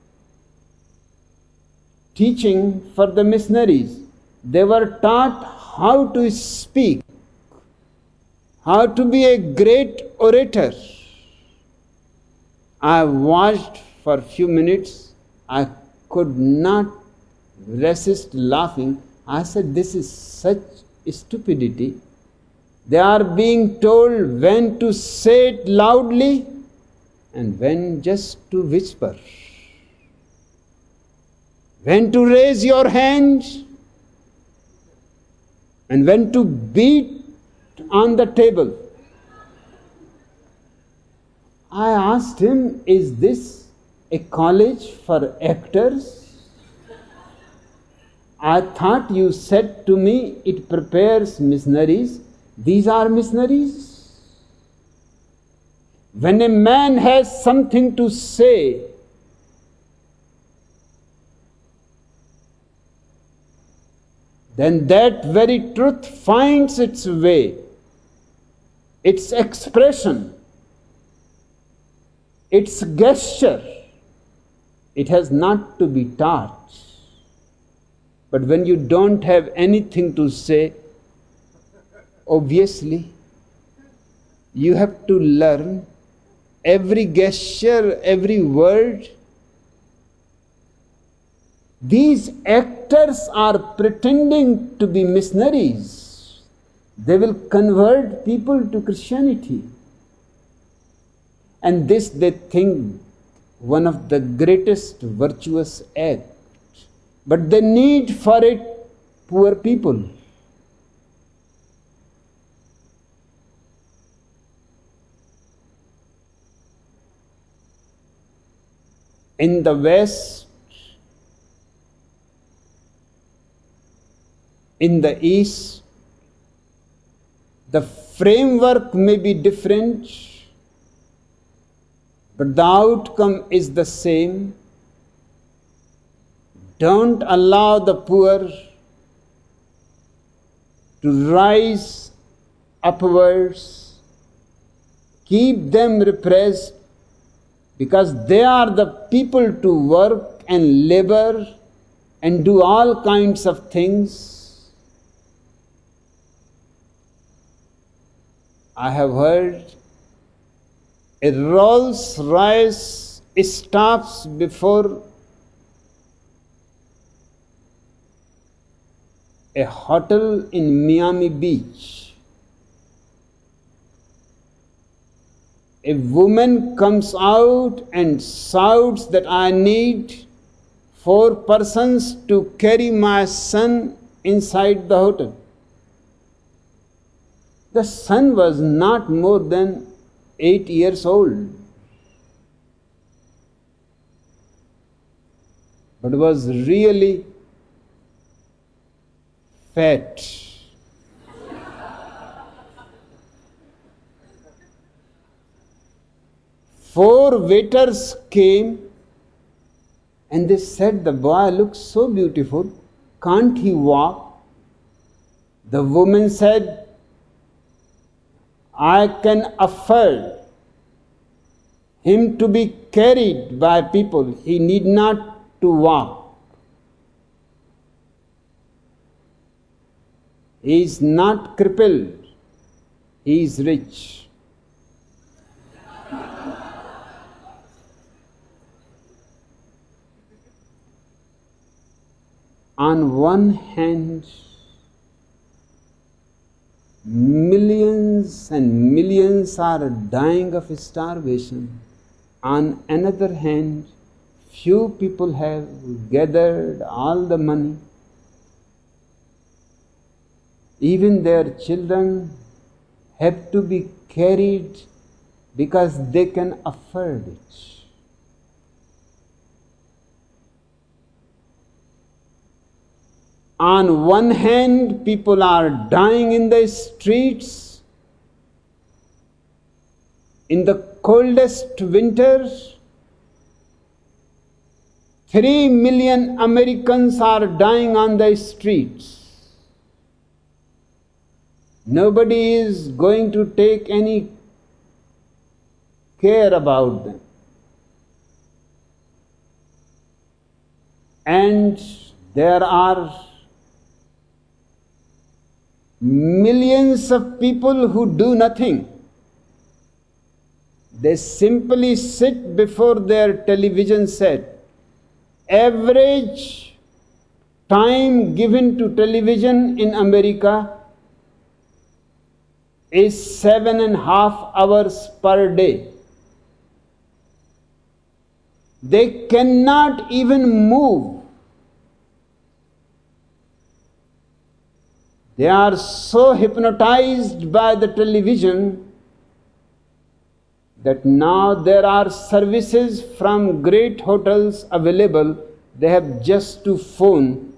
teaching for the missionaries. They were taught how to speak, how to be a great orator. I watched for a few minutes. I could not resist laughing. I said, this is such stupidity. They are being told when to say it loudly and when just to whisper. when to raise your hand and when to beat on the table. I asked him, is this a college for actors? I thought you said to me it prepares missionaries. These are missionaries. When a man has something to say, then that very truth finds its way, its expression, its gesture. It has not to be taught. But when you don't have anything to say, obviously, you have to learn every gesture, every word. These actors are pretending to be missionaries. They will convert people to Christianity. And this they think one of the greatest virtuous acts. But they need for it poor people. In the West, in the East, the framework may be different, but the outcome is the same. Don't allow the poor to rise upwards. Keep them repressed, because they are the people to work and labor and do all kinds of things. I have heard a Rolls Royce stops before a hotel in Miami Beach. A woman comes out and shouts that I need 4 persons to carry my son inside the hotel. The son was not more than 8 years old, but was really fat. Four waiters came and they said, the boy looks so beautiful, can't he walk? The woman said, I can afford him to be carried by people. He need not to walk. He is not crippled. He is rich. On one hand, millions and millions are dying of starvation. On another hand, few people have gathered all the money. Even their children have to be carried because they can afford it. On one hand, people are dying in the streets. In the coldest winters, 3 million Americans are dying on the streets. Nobody is going to take any care about them. And there are millions of people who do nothing. They simply sit before their television set. Average time given to television in America is 7.5 hours per day. They cannot even move They are so hypnotized by the television that now there are services from great hotels available. They have just to phone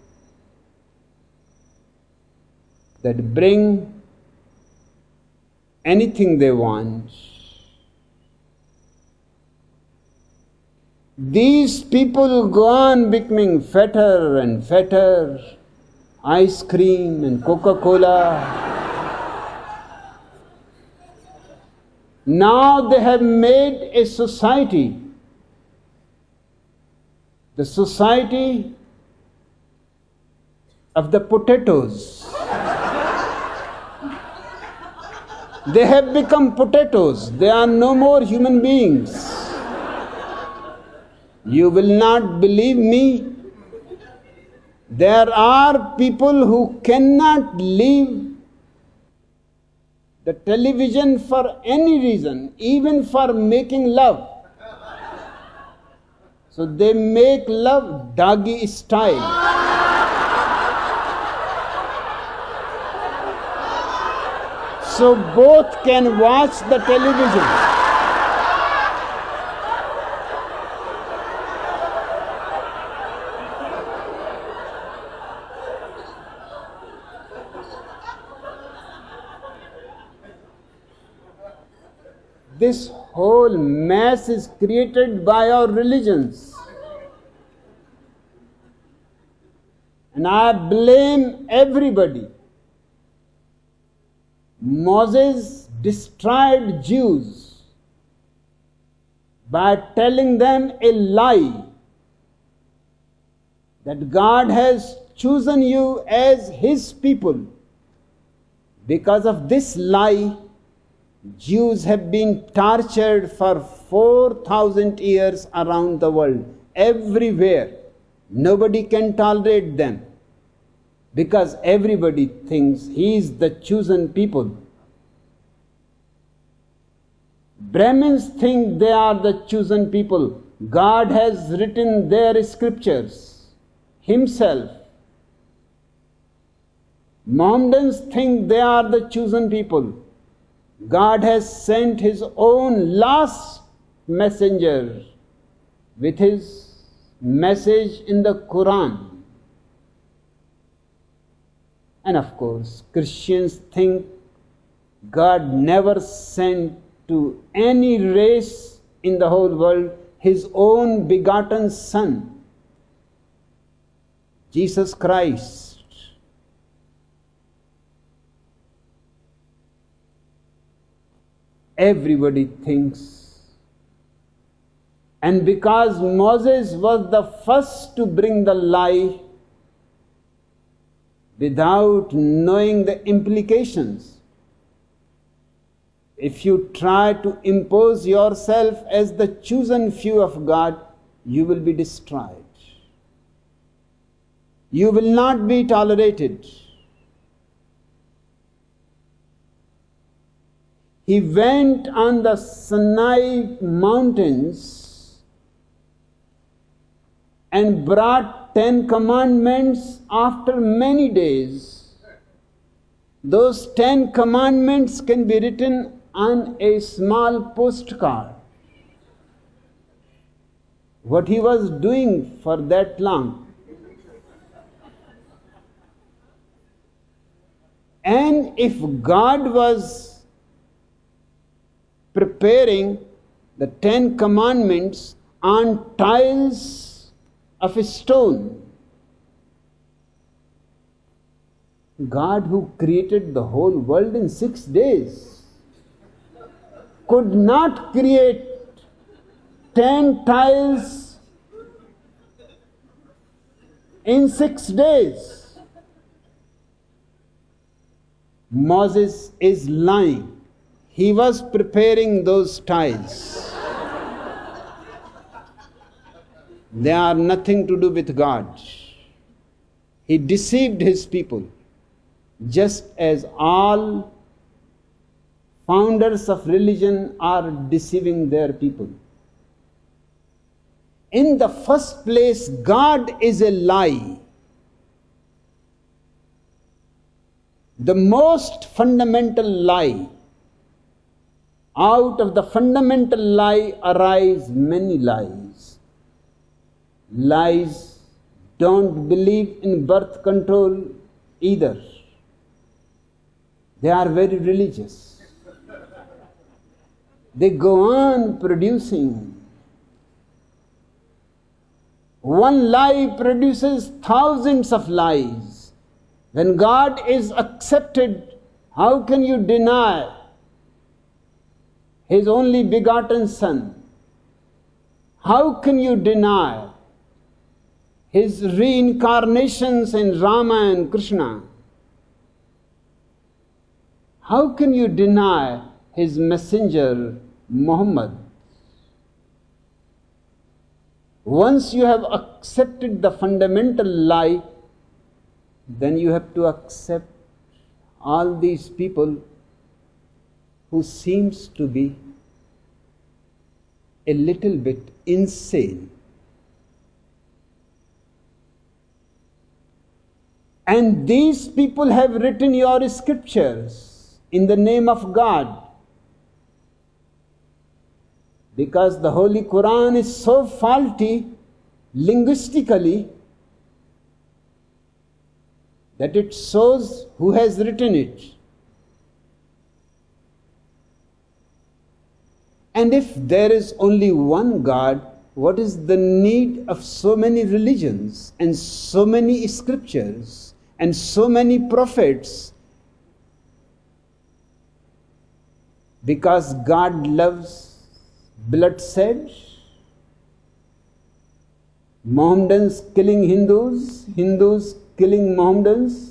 that bring anything they want. These people go on becoming fatter and fatter. Ice cream and Coca-Cola. Now they have made a society. The society of the potatoes. They have become potatoes. They are no more human beings. You will not believe me. There are people who cannot leave the television for any reason, even for making love. So they make love doggy style. So both can watch the television. This whole mess is created by our religions. And I blame everybody. Moses destroyed Jews by telling them a lie that God has chosen you as His people. Because of this lie, Jews have been tortured for 4,000 years around the world, everywhere. Nobody can tolerate them because everybody thinks he is the chosen people. Brahmins think they are the chosen people. God has written their scriptures Himself. Mohammedans think they are the chosen people. God has sent His own last messenger with His message in the Quran. And of course, Christians think God never sent to any race in the whole world His own begotten Son, Jesus Christ. Everybody thinks. And because Moses was the first to bring the lie without knowing the implications, if you try to impose yourself as the chosen few of God, you will be destroyed. You will not be tolerated. He went on the Sinai mountains and brought 10 commandments after many days. Those 10 commandments can be written on a small postcard. What he was doing for that long. And if God was preparing the 10 commandments on tiles of a stone, God, who created the whole world in 6 days, could not create 10 tiles in 6 days. Moses is lying. He was preparing those tiles. They are nothing to do with God. He deceived his people, just as all founders of religion are deceiving their people. In the first place, God is a lie. the most fundamental lie. Out of the fundamental lie arise many lies. Lies don't believe in birth control either. They are very religious. They go on producing. One lie produces thousands of lies. When God is accepted, how can you deny His only begotten Son? How can you deny His reincarnations in Rama and Krishna? How can you deny His messenger Muhammad? Once you have accepted the fundamental lie, then you have to accept all these people who seems to be a little bit insane. And these people have written your scriptures in the name of God. Because the Holy Quran is so faulty linguistically that it shows who has written it. And if there is only one God, what is the need of so many religions and so many scriptures and so many prophets? Because God loves bloodshed, Mohammedans killing Hindus, Hindus killing Mohammedans.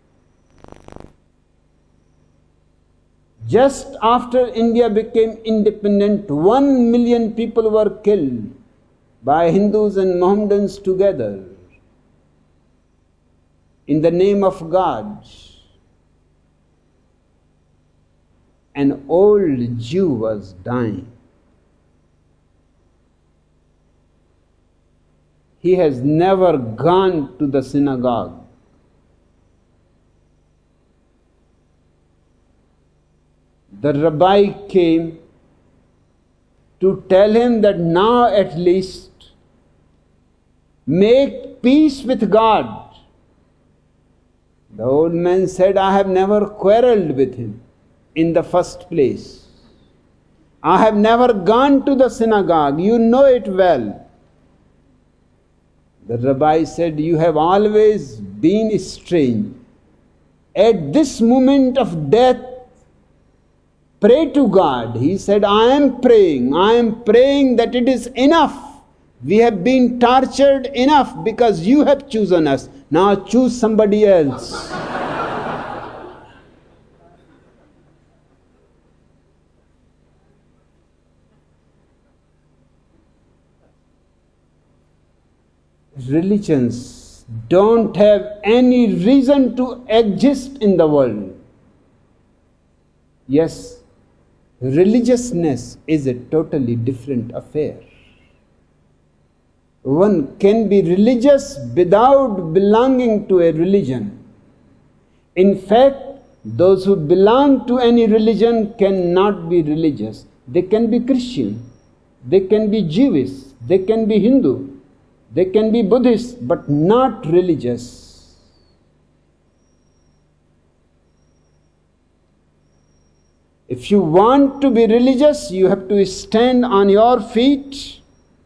Just after India became independent, 1 million people were killed by Hindus and Mohammedans together in the name of God. An old Jew was dying. He has never gone to the synagogue. The rabbi came to tell him that now at least make peace with God. The old man said, I have never quarreled with him in the first place. I have never gone to the synagogue. You know it well. The rabbi said, you have always been strange. At this moment of death, pray to God. He said, I am praying that it is enough. We have been tortured enough because you have chosen us. Now choose somebody else. Religions don't have any reason to exist in the world. Yes, religiousness is a totally different affair. One can be religious without belonging to a religion. In fact, those who belong to any religion cannot be religious. They can be Christian, they can be Jewish, they can be Hindu, they can be Buddhist, but not religious. If you want to be religious, you have to stand on your feet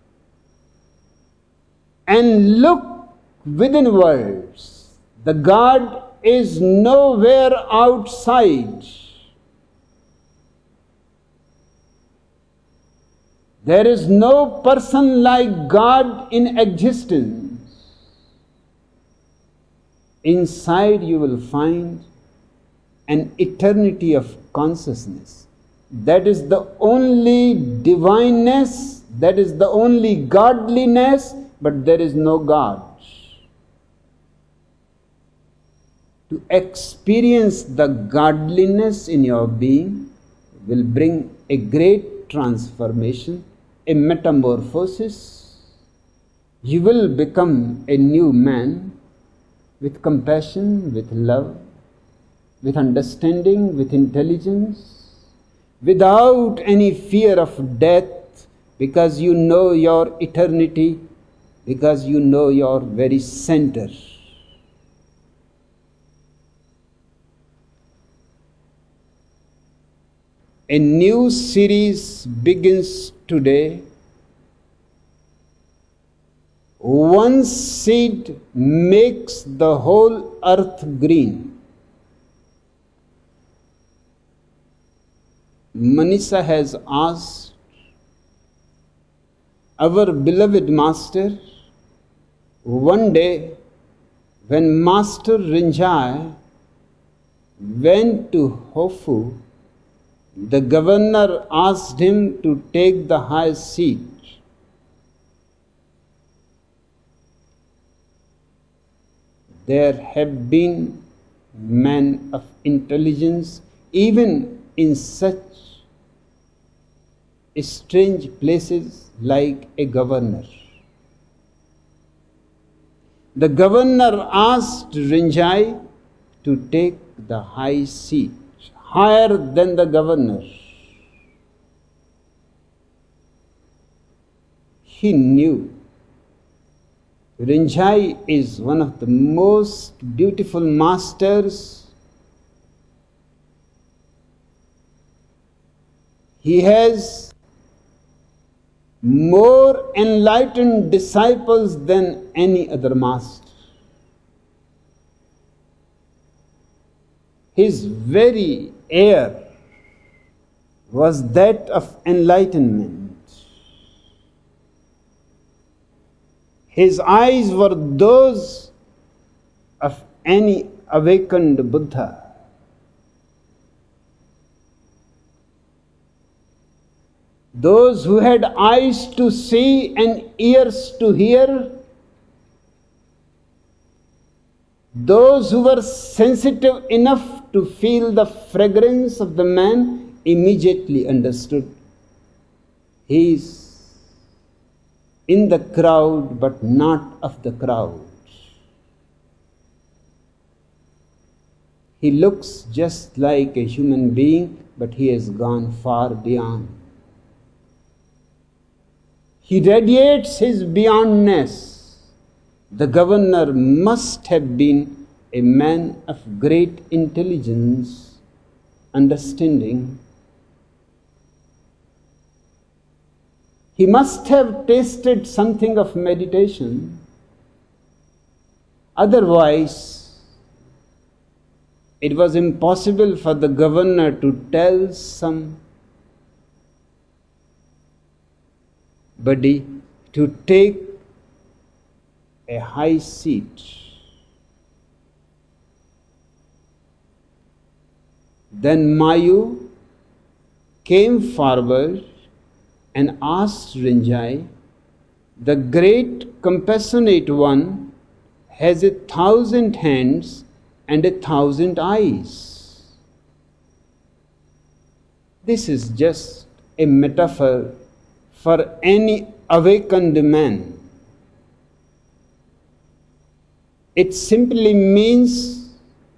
and look within words. The God is nowhere outside. There is no person like God in existence. Inside you will find an eternity of consciousness. That is the only divineness, that is the only godliness, but there is no God. To experience the godliness in your being will bring a great transformation, a metamorphosis. You will become a new man with compassion, with love, with understanding, with intelligence, without any fear of death, because you know your eternity, because you know your very center. A new series begins today. One seed makes the whole earth green. Manisha has asked our beloved Master, one day when Master Rinzai went to Hofu, the governor asked him to take the high seat. There have been men of intelligence even in such strange places like a governor. The governor asked Rinzai to take the high seat, higher than the governor. He knew Rinzai is one of the most beautiful masters. He has more enlightened disciples than any other master. His very air was that of enlightenment. His eyes were those of any awakened Buddha. Those who had eyes to see and ears to hear, those who were sensitive enough to feel the fragrance of the man immediately understood. He is in the crowd but not of the crowd. He looks just like a human being, but he has gone far beyond. He radiates his beyondness. The governor must have been a man of great intelligence, understanding. He must have tasted something of meditation. Otherwise, it was impossible for the governor to tell somebody to take a high seat. Then Mayu came forward and asked Rinzai, the great compassionate one has 1,000 hands and 1,000 eyes. This is just a metaphor for any awakened man. It simply means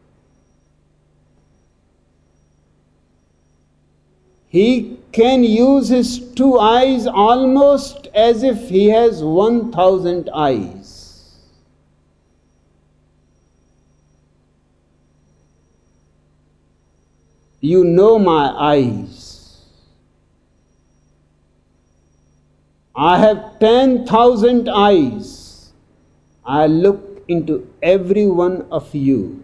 he can use his 2 eyes almost as if he has 1,000 eyes. You know my eyes. I have 10,000 eyes. I look into every one of you.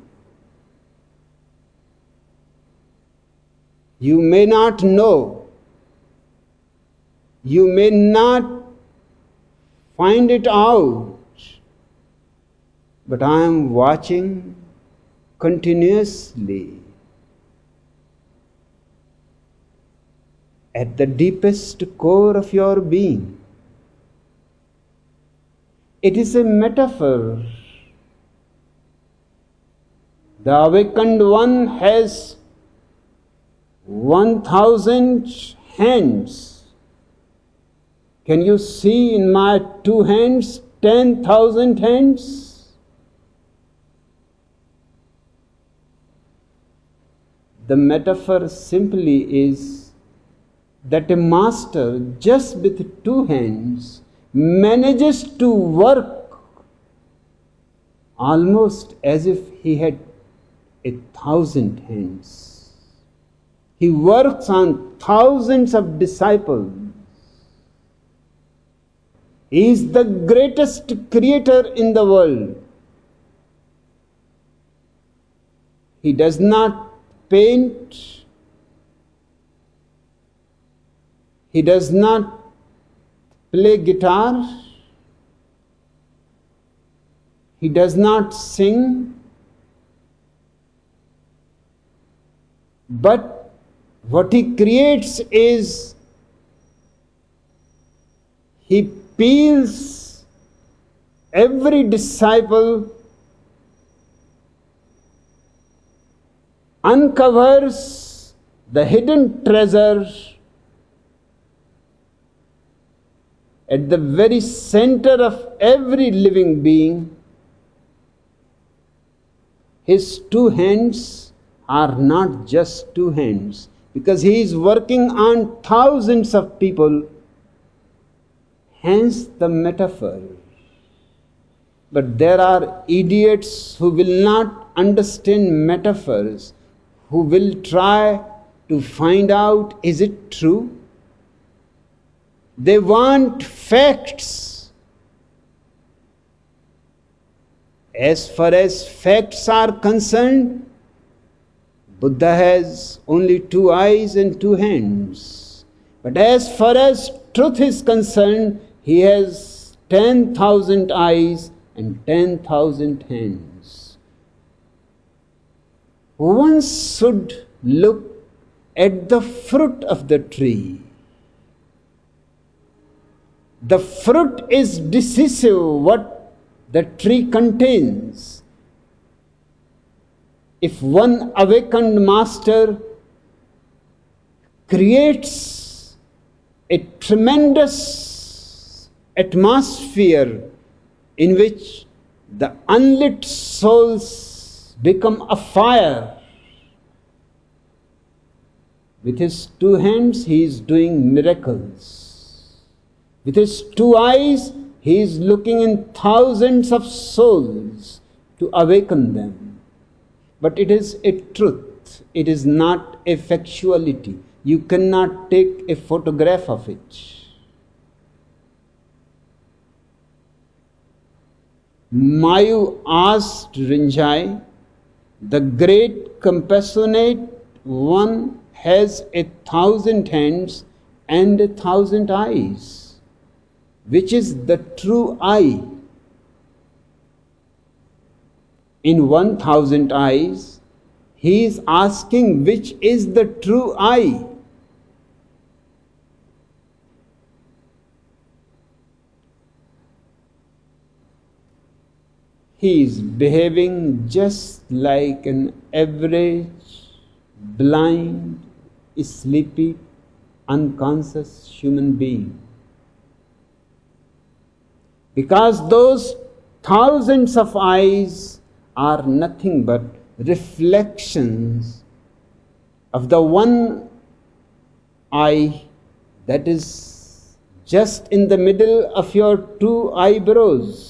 You may not know, you may not find it out, but I am watching continuously. At the deepest core of your being. It is a metaphor. The awakened one has 1,000 hands. Can you see in my 2 hands 10,000 hands? The metaphor simply is that a master just with two hands manages to work almost as if he had 1,000 hands. He works on thousands of disciples. He is the greatest creator in the world. He does not paint. He does not play guitar. He does not sing. But what he creates is he peels every disciple, uncovers the hidden treasure at the very center of every living being. His two hands are not just two hands, because he is working on thousands of people. Hence the metaphor. But there are idiots who will not understand metaphors, who will try to find out, is it true? They want facts. As far as facts are concerned, Buddha has only 2 eyes and 2 hands. But as far as truth is concerned, he has 10,000 eyes and 10,000 hands. One should look at the fruit of the tree. The fruit is decisive what the tree contains. If one awakened master creates a tremendous atmosphere in which the unlit souls become afire, with his 2 hands he is doing miracles. With his 2 eyes he is looking in thousands of souls to awaken them. But it is a truth, it is not a factuality. You cannot take a photograph of it. Mayu asked Rinzai, the great compassionate one has 1,000 hands and 1,000 eyes. Which is the true eye? In 1,000 eyes, he is asking which is the true eye. He is behaving just like an average, blind, sleepy, unconscious human being. Because those thousands of eyes are nothing but reflections of the one eye that is just in the middle of your 2 eyebrows.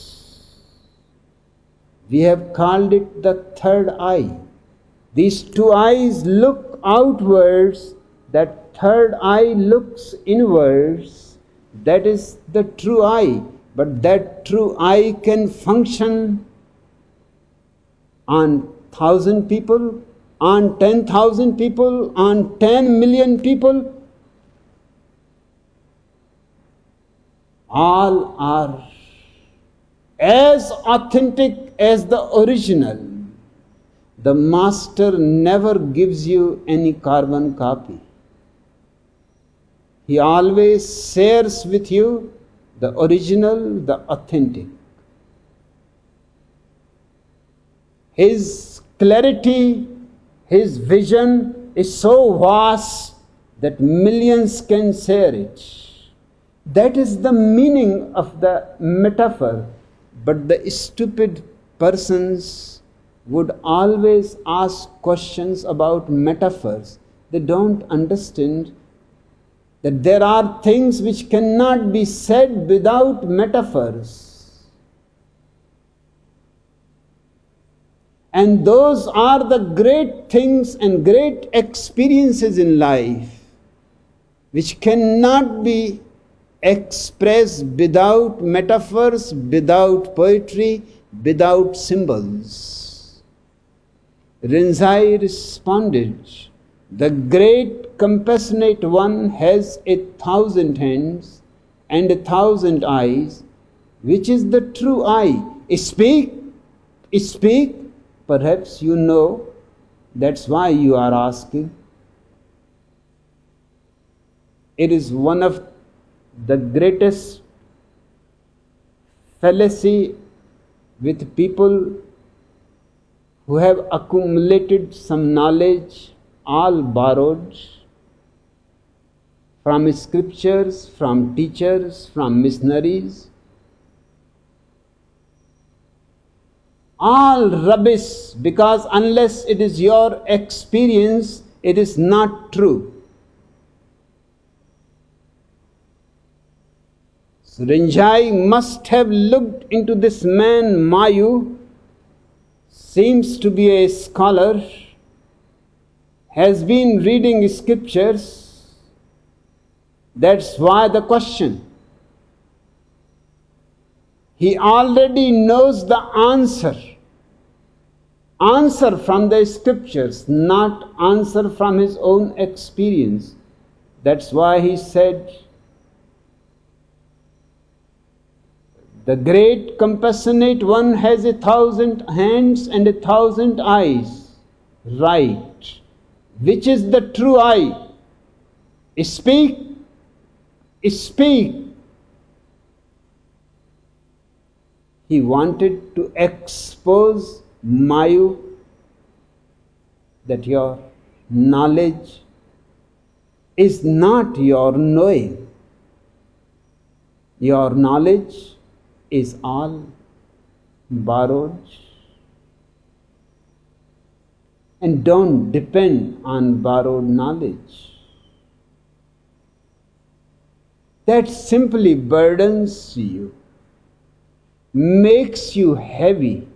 We have called it the third eye. These 2 eyes look outwards, that third eye looks inwards. That is the true eye. But that true eye can function on 1,000 people, on 10,000 people, on 10 million people. All are as authentic as the original. The master never gives you any carbon copy. He always shares with you the original, the authentic. His clarity, his vision is so vast that millions can share it. That is the meaning of the metaphor. But the stupid persons, would always ask questions about metaphors. They don't understand that there are things which cannot be said without metaphors. And those are the great things and great experiences in life which cannot be expressed without metaphors, without poetry, without symbols. Rinzai responded, "The great compassionate one has 1,000 hands and 1,000 eyes. Which is the true eye? Speak, speak." Perhaps you know, that's why you are asking. It is one of the greatest fallacy with people who have accumulated some knowledge, all borrowed from scriptures, from teachers, from missionaries. All rubbish, because unless it is your experience, it is not true. So Rinzai must have looked into this man Mayu, seems to be a scholar, has been reading scriptures. That's why the question. He already knows the answer. Answer from the scriptures, not answer from his own experience. That's why he said, "The great compassionate one has 1,000 hands and 1,000 eyes." Right. Which is the true eye? Speak, speak. He wanted to expose Mayu that your knowledge is not your knowing. Your knowledge is all borrowed. And don't depend on borrowed knowledge. That simply burdens you, makes you heavy,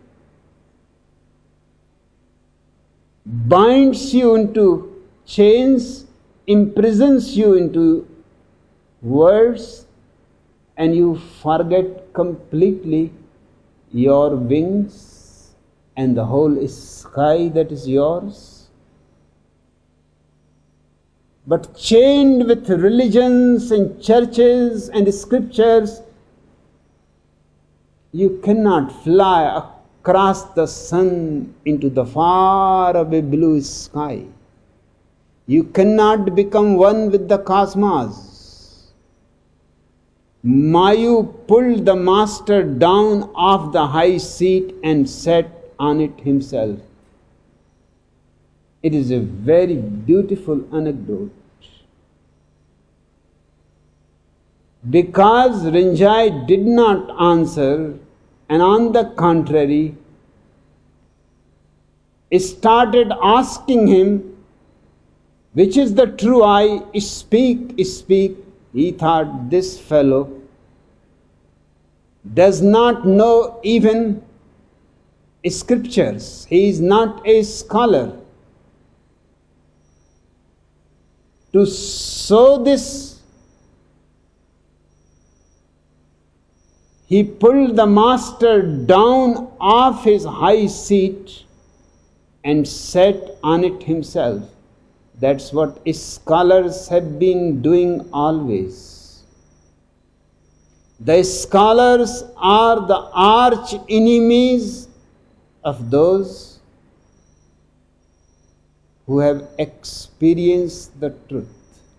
binds you into chains, imprisons you into words, and you forget completely your wings and the whole sky that is yours. But chained with religions and churches and scriptures, you cannot fly across the sun into the far away blue sky. You cannot become one with the cosmos. Mayu pulled the master down off the high seat and sat on it himself. It is a very beautiful anecdote. Because Rinzai did not answer, and on the contrary, started asking him, "Which is the true eye? Speak, speak." He thought, this fellow does not know even scriptures. He is not a scholar. To show this, he pulled the master down off his high seat and sat on it himself. That's what scholars have been doing always. The scholars are the arch enemies of those who have experienced the truth.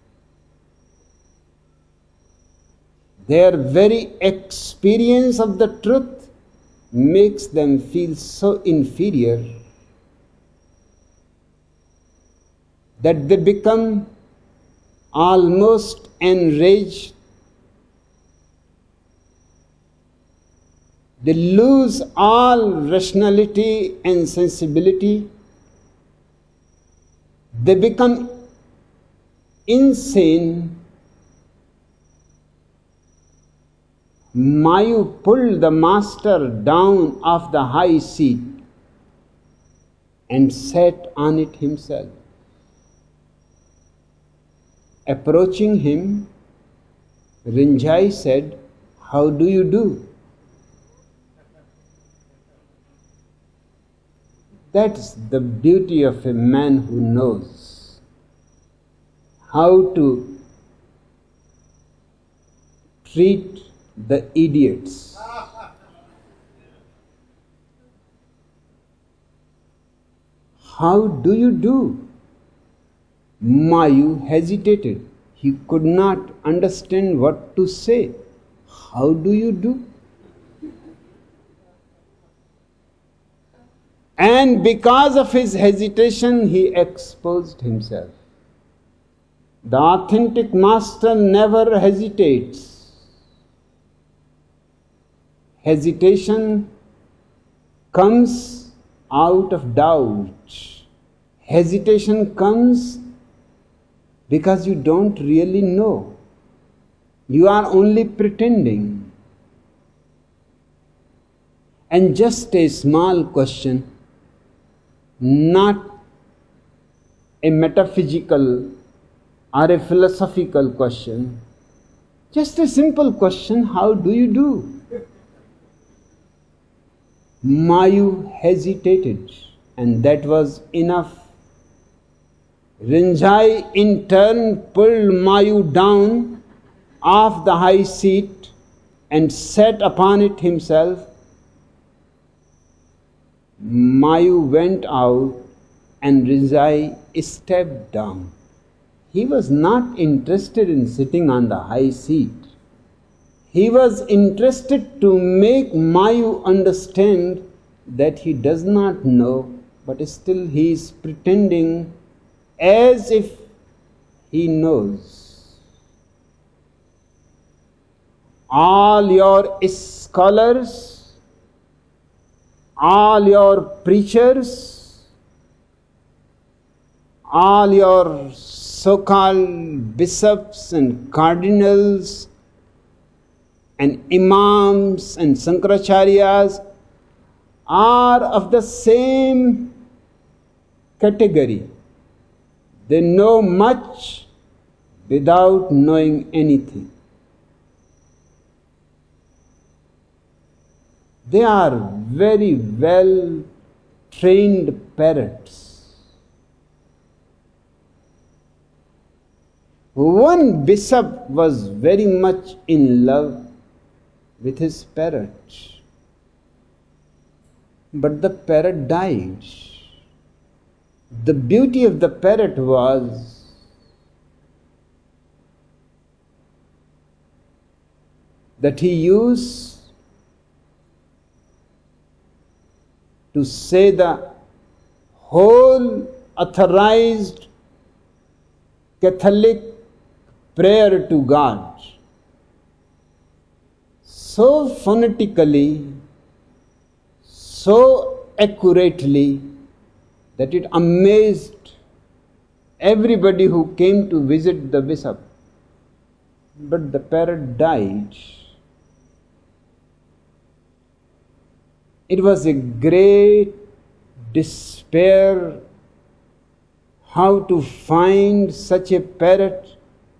Their very experience of the truth makes them feel so inferior that they become almost enraged. They lose all rationality and sensibility. They become insane. Mayu pulled the master down off the high seat and sat on it himself. Approaching him, Rinzai said, "How do you do?" That's the beauty of a man who knows how to treat the idiots. How do you do? Mayu hesitated. He could not understand what to say. How do you do? And because of his hesitation, he exposed himself. The authentic master never hesitates. Hesitation comes out of doubt. Hesitation comes because you don't really know. You are only pretending. And just a small question, not a metaphysical or a philosophical question, just a simple question, how do you do? Mayu hesitated, and that was enough. Rinzai in turn pulled Mayu down off the high seat and sat upon it himself. Mayu went out and Rinzai stepped down. He was not interested in sitting on the high seat. He was interested to make Mayu understand that he does not know, but still he is pretending as if he knows. All your scholars, all your preachers, all your so-called bishops and cardinals and imams and Shankaracharyas are of the same category. They know much without knowing anything. They are very well trained parrots. One bishop was very much in love with his parrot, but the parrot died. The beauty of the parrot was that he used to say the whole authorized Catholic prayer to God so phonetically, so accurately, that it amazed everybody who came to visit the bishop. But the parrot died. It was a great despair how to find such a parrot.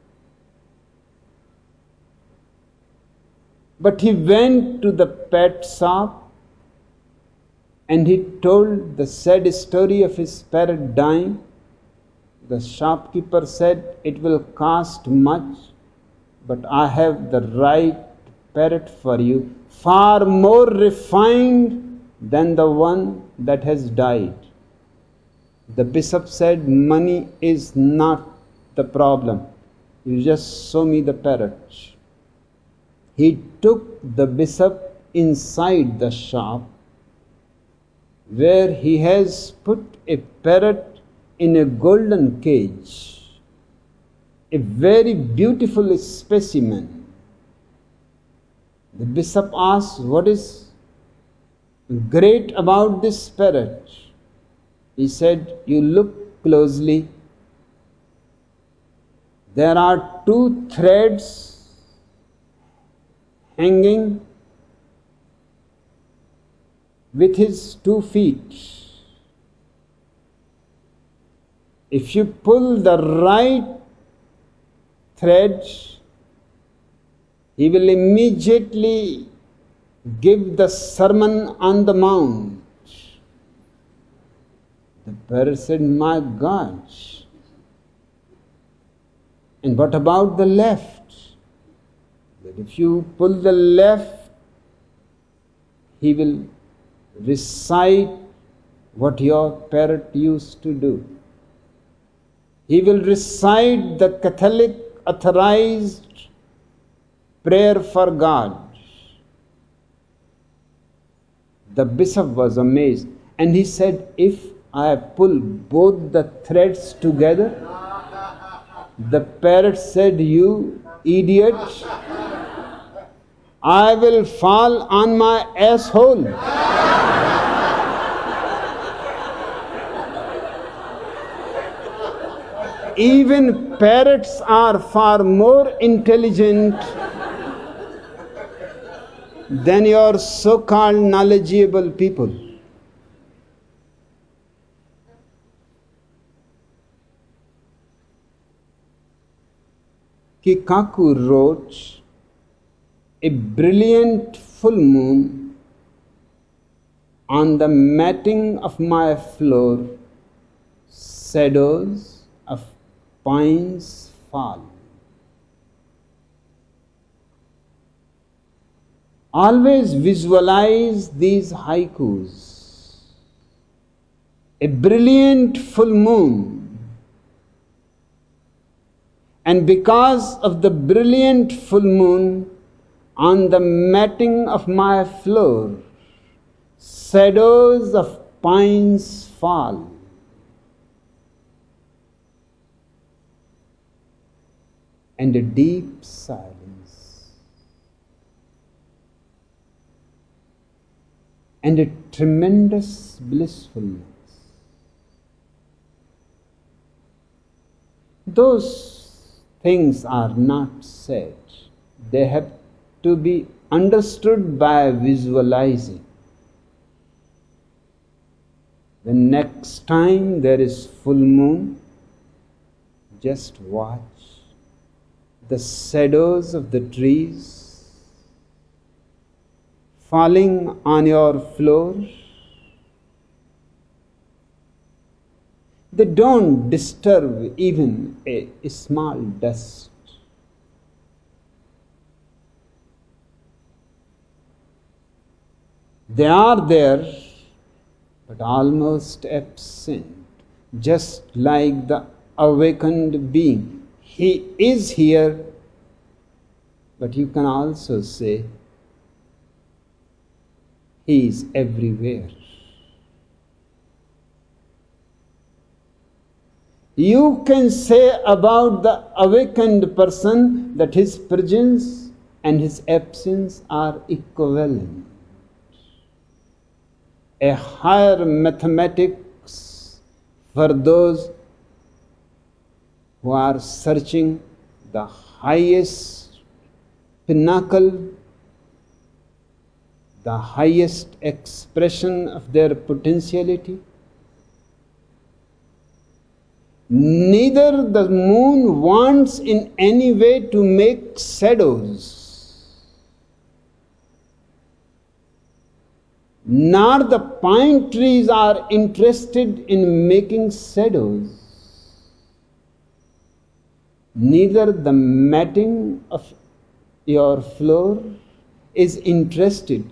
But he went to the pet shop and he told the sad story of his parrot dying. The shopkeeper said, "It will cost much, but I have the right parrot for you, far more refined than the one that has died." The bishop said, "Money is not the problem. You just show me the parrot." He took the bishop inside the shop, where he has put a parrot in a golden cage, a very beautiful specimen. The bishop asked, "What is great about this parrot. He said, you look closely. There are 2 threads hanging with his 2 feet. If you pull the right thread, he will immediately give the Sermon on the Mount. The parrot said, my God. And what about the left? That if you pull the left, he will recite what your parrot used to do. He will recite the Catholic authorized prayer for God. The bishop was amazed, and he said, if I pull both the threads together, the parrot said, you idiot, I will fall on my asshole. Even parrots are far more intelligent than your so-called knowledgeable people. Kikaku wrote, a brilliant full moon on the matting of my floor, shadows of pines fall. Always visualize these haikus. A brilliant full moon, and because of the brilliant full moon on the matting of my floor, shadows of pines fall. And a deep silence, and a tremendous blissfulness. Those things are not said. They have to be understood by visualizing. The next time there is full moon, just watch the shadows of the trees falling on your floor. They don't disturb even a small dust. They are there, but almost absent, just like the awakened being. He is here, but you can also say, he is everywhere. You can say about the awakened person that his presence and his absence are equivalent. A higher mathematics for those who are searching the highest pinnacle, the highest expression of their potentiality. Neither the moon wants in any way to make shadows, nor the pine trees are interested in making shadows. Neither the matting of your floor is interested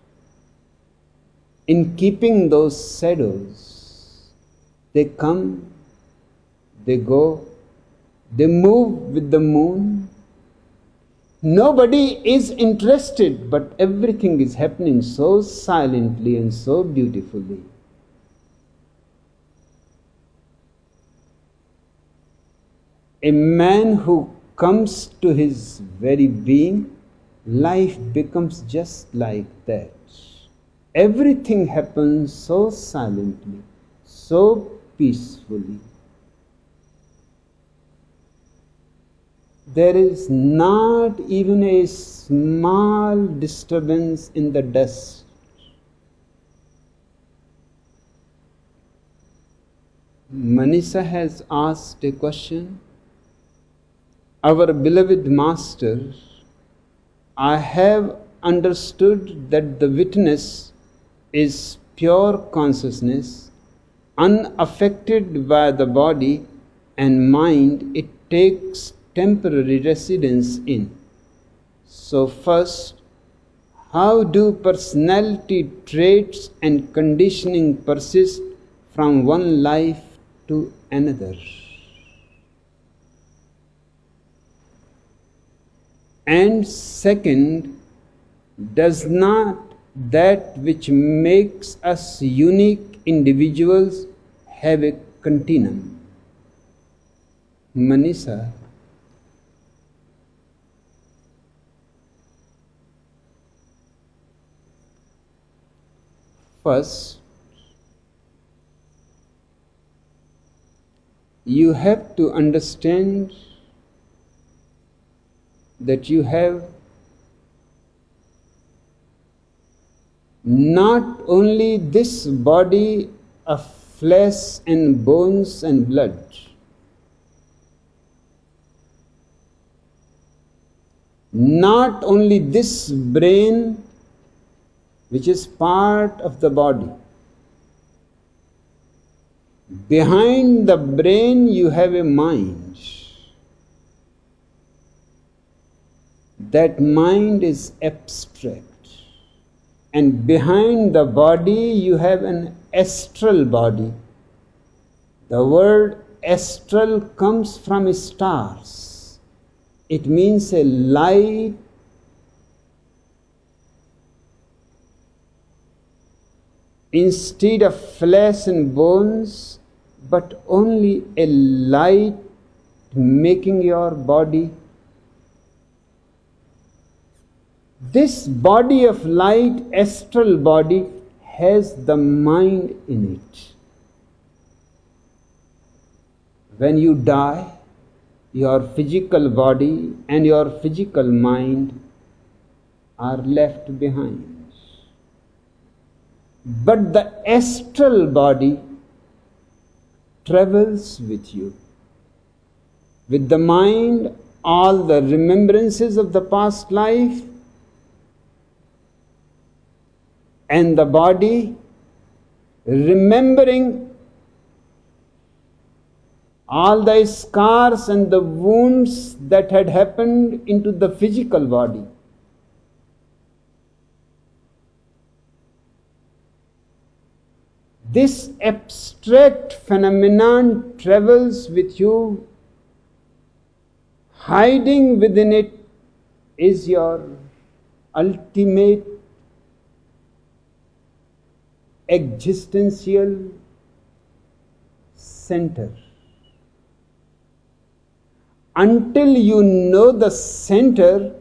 in keeping those shadows. They come, they go, they move with the moon. Nobody is interested, but everything is happening so silently and so beautifully. A man who comes to his very being, life becomes just like that. everything happens so silently, so peacefully. There is not even a small disturbance in the dust. Manisha has asked a question. Our beloved Master, I have understood that the witness is pure consciousness, unaffected by the body and mind it takes temporary residence in. So first, how do personality traits and conditioning persist from one life to another? And second, does not that which makes us unique individuals have a continuum? Manisha, first, you have to understand that you have not only this body of flesh and bones and blood, not only this brain which is part of the body. Behind the brain you have a mind. That mind is abstract. And behind the body you have an astral body. The word astral comes from stars. It means a light instead of flesh and bones, but only a light making your body. This body of light, astral body, has the mind in it. When you die, your physical body and your physical mind are left behind. But the astral body travels with you. With the mind, all the remembrances of the past life, and the body remembering all the scars and the wounds that had happened into the physical body. This abstract phenomenon travels with you. Hiding within it is your ultimate existential center. Until you know the center,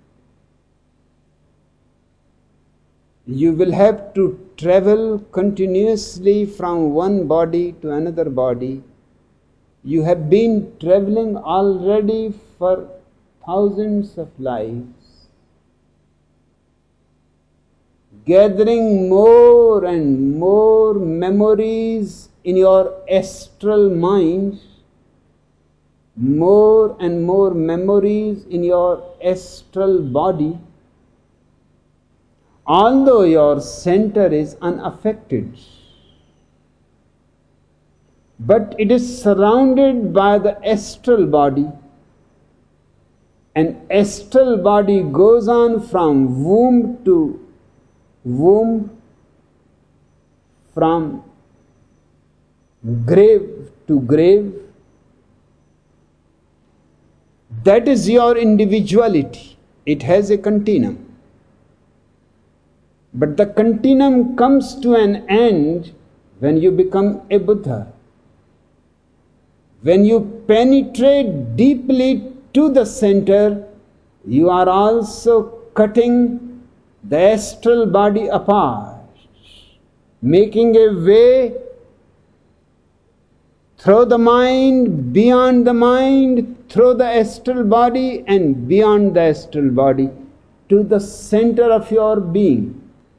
you will have to travel continuously from one body to another body. You have been traveling already for thousands of lives, gathering more and more memories in your astral mind, more and more memories in your astral body, although your center is unaffected. But it is surrounded by the astral body, and astral body goes on from womb to womb, from grave to grave. That is your individuality. It has a continuum. But the continuum comes to an end when you become a Buddha. When you penetrate deeply to the center, you are also cutting the astral body apart. making a way through the mind, beyond the mind, through the astral body and beyond the astral body to the center of your being.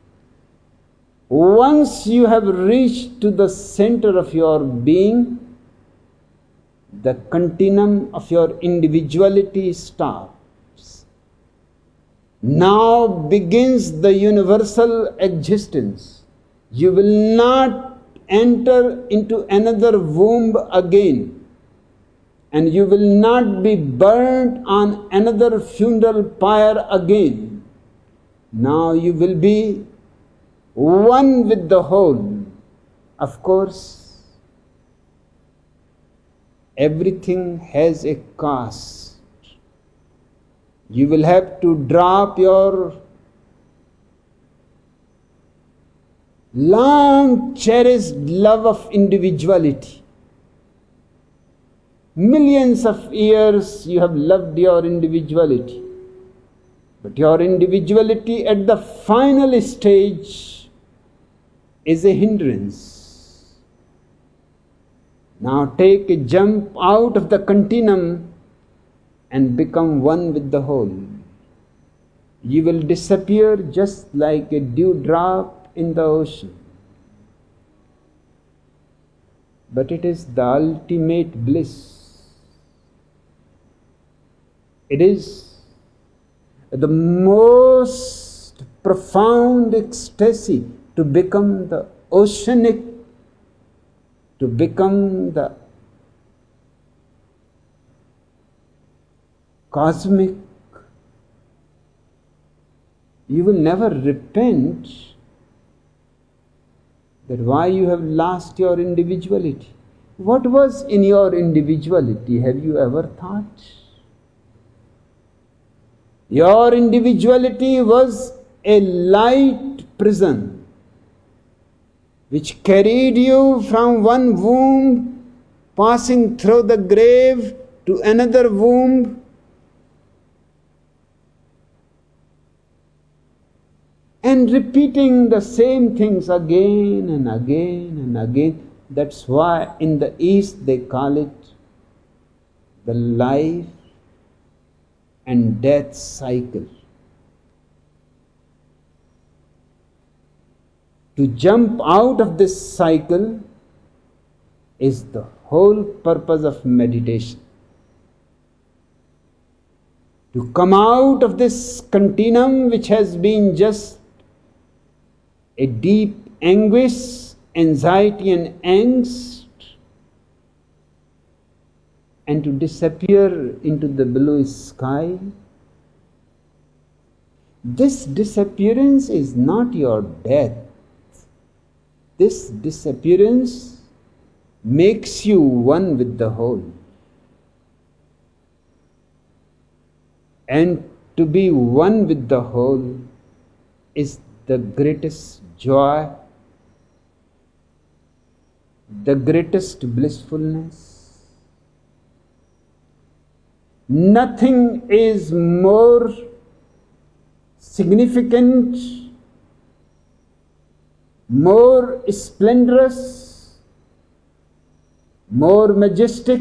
Once you have reached to the center of your being, the continuum of your individuality stops. Now begins the universal existence. You will not enter into another womb again, and you will not be burnt on another funeral pyre again. Now you will be one with the whole. Of course, everything has a cost. You will have to drop your long cherished love of individuality. Millions of years you have loved your individuality, but your individuality at the final stage is a hindrance. Now take a jump out of the continuum and become one with the whole. You will disappear just like a dewdrop in the ocean. But it is the ultimate bliss. It is the most profound ecstasy to become the oceanic, to become the cosmic. You will never repent that why you have lost your individuality. What was in your individuality? Have you ever thought? Your individuality was a light prison which carried you from one womb, passing through the grave to another womb, and repeating the same things again and again and again. That's why in the East they call it the life and death cycle. To jump out of this cycle is the whole purpose of meditation. To come out of this continuum which has been just a deep anguish, anxiety and angst, and to disappear into the blue sky. This disappearance is not your death. This disappearance makes you one with the whole. And to be one with the whole is the greatest joy, the greatest blissfulness. Nothing is more significant, more splendorous, more majestic.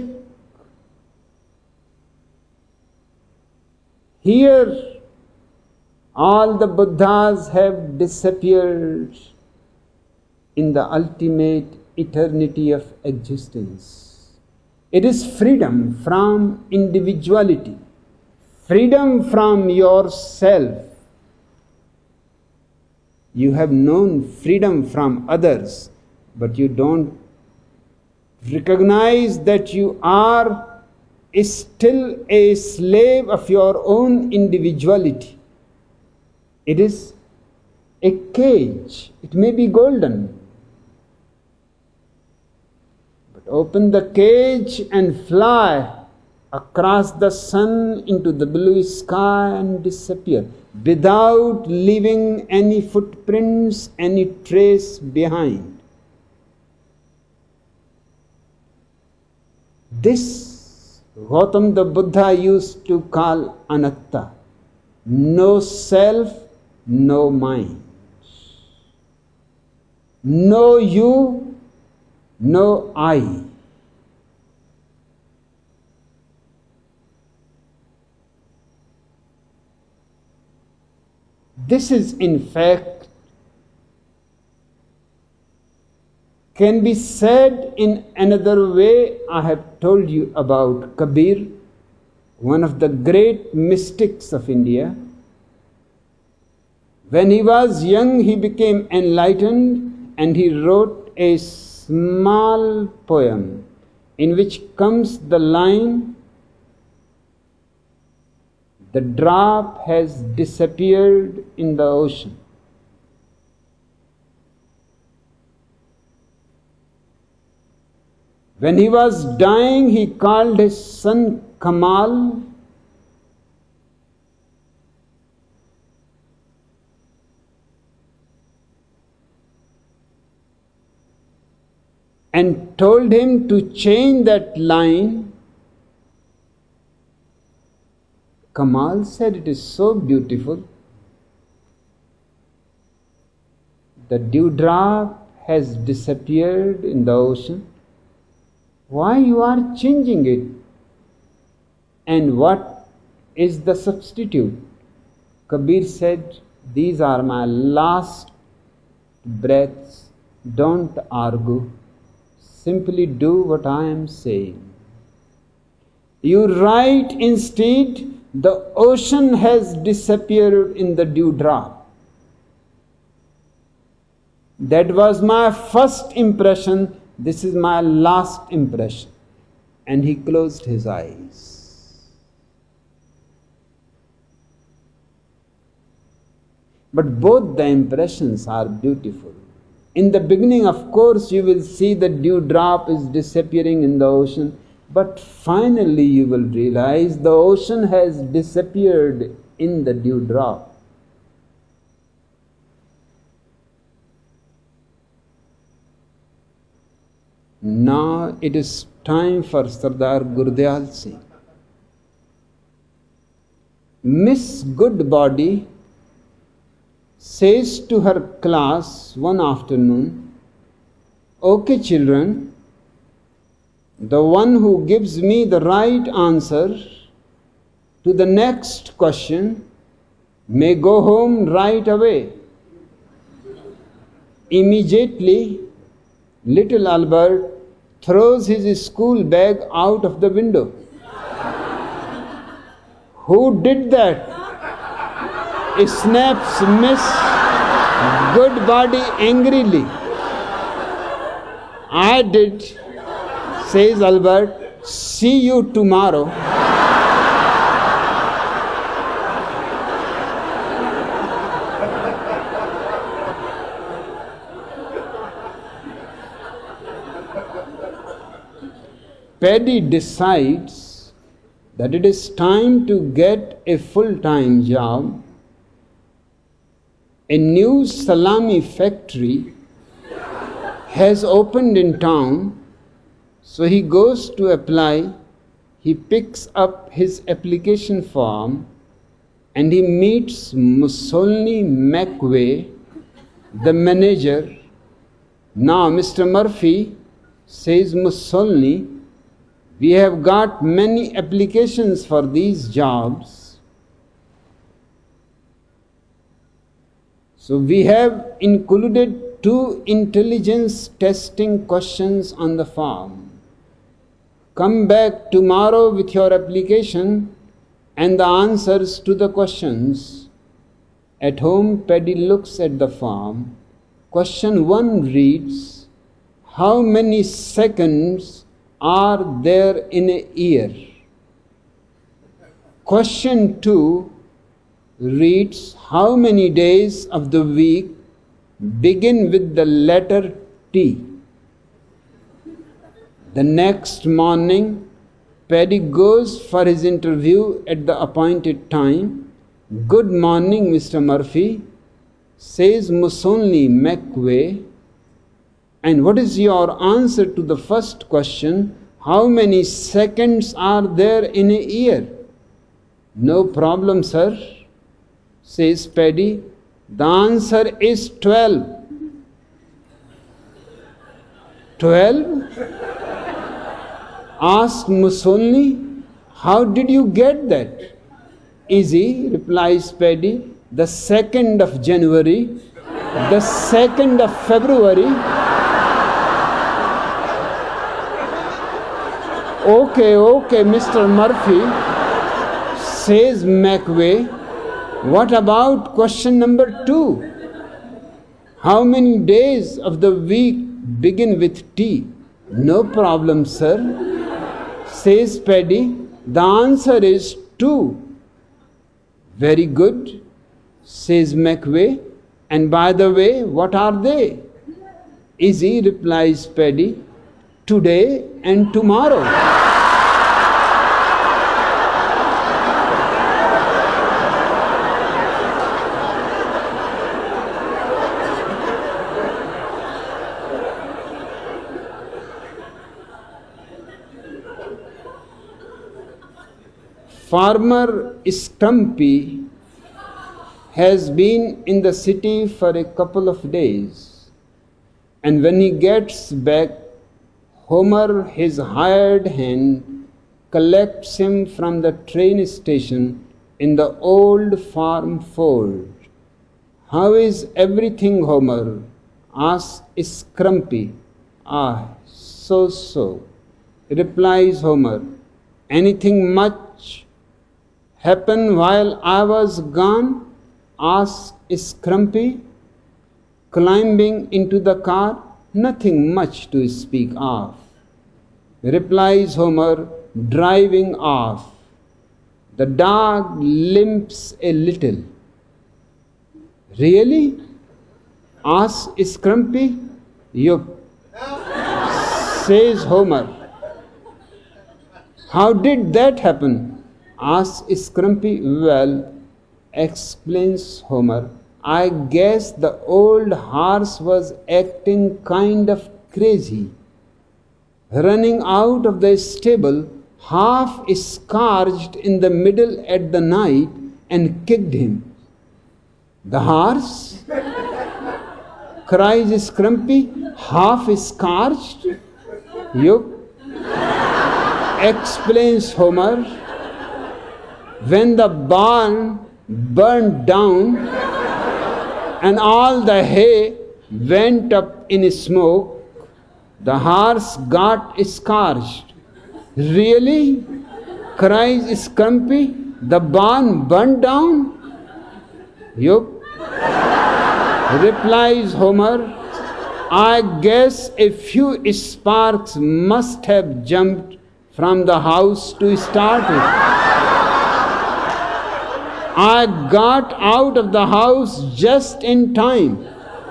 Here, all the Buddhas have disappeared in the ultimate eternity of existence. It is freedom from individuality, freedom from yourself. You have known freedom from others, but you don't recognize that you are still a slave of your own individuality. It is a cage. It may be golden. But open the cage and fly across the sun into the blue sky and disappear without leaving any footprints, any trace behind. This Gautam the Buddha used to call anatta. No self, no mind. No you, no I. This is in fact can be said in another way. I have told you about Kabir, one of the great mystics of India. When he was young, he became enlightened and he wrote a small poem in which comes the line, "The drop has disappeared in the ocean." When he was dying, he called his son Kamal and told him to change that line. Kamal said, "It is so beautiful. The dewdrop has disappeared in the ocean. Why you are changing it? And what is the substitute?" Kabir said, "These are my last breaths. Don't argue. Simply do what I am saying. You write instead, the ocean has disappeared in the dewdrop. That was my first impression. This is my last impression." And he closed his eyes. But both the impressions are beautiful. In the beginning, of course, you will see the dewdrop is disappearing in the ocean, but finally you will realize the ocean has disappeared in the dewdrop. Now it is time for Sardar Gurdiyal Singh. Miss Goodbody says to her class one afternoon, "Okay, children, the one who gives me the right answer to the next question may go home right away." Immediately, little Albert throws his school bag out of the window. "Who did that?" snaps Miss Goodbody angrily. "I did," says Albert. "See you tomorrow." Paddy decides that it is time to get a full-time job. A new salami factory has opened in town, so he goes to apply. He picks up his application form and he meets Mussolini McVeigh, the manager. "Now, Mr. Murphy," says Mussolini, "we have got many applications for these jobs. So we have included 2 intelligence testing questions on the form. Come back tomorrow with your application and the answers to the questions." At home, Paddy looks at the form. Question 1 reads, "How many seconds are there in a year?" Question 2 reads, "How many days of the week begin with the letter T?" The next morning, Paddy goes for his interview at the appointed time. "Good morning, Mr. Murphy," says Mussolini McVeigh. "And what is your answer to the first question? How many seconds are there in a year?" "No problem, sir," says Paddy. "The answer is 12. 12? Asked Mussolini, how did you get that? Easy, replies Paddy, the 2nd of January, the 2nd of February. Okay, Mr. Murphy, says McVeigh. What about question number 2? How many days of the week begin with T? No problem, sir, says Paddy. The answer is 2. Very good, says McVeigh. And by the way, what are they? Easy, replies Paddy. Today and tomorrow. Farmer Stumpy has been in the city for a couple of days, and when he gets back, Homer, his hired hand, collects him from the train station in the old farm fold. How is everything, Homer? asks Scrumpy. Ah, so, replies Homer. Anything much happen while I was gone? asks Scrumpy. Climbing into the car, nothing much to speak of, replies Homer, driving off. The dog limps a little. Really? asks Scrumpy. Yup, says Homer. How did that happen? asks Scrumpy. Well, explains Homer, I guess the old horse was acting kind of crazy, running out of the stable, half scourged in the middle at the night, and kicked him. The horse? cries Scrumpy. Half scourged? Yup, explains Homer. When the barn burned down and all the hay went up in smoke, the horse got scorched. Really? cries Scrumpy. The barn burned down? Yup, replies Homer. I guess a few sparks must have jumped from the house to start it. I got out of the house just in time.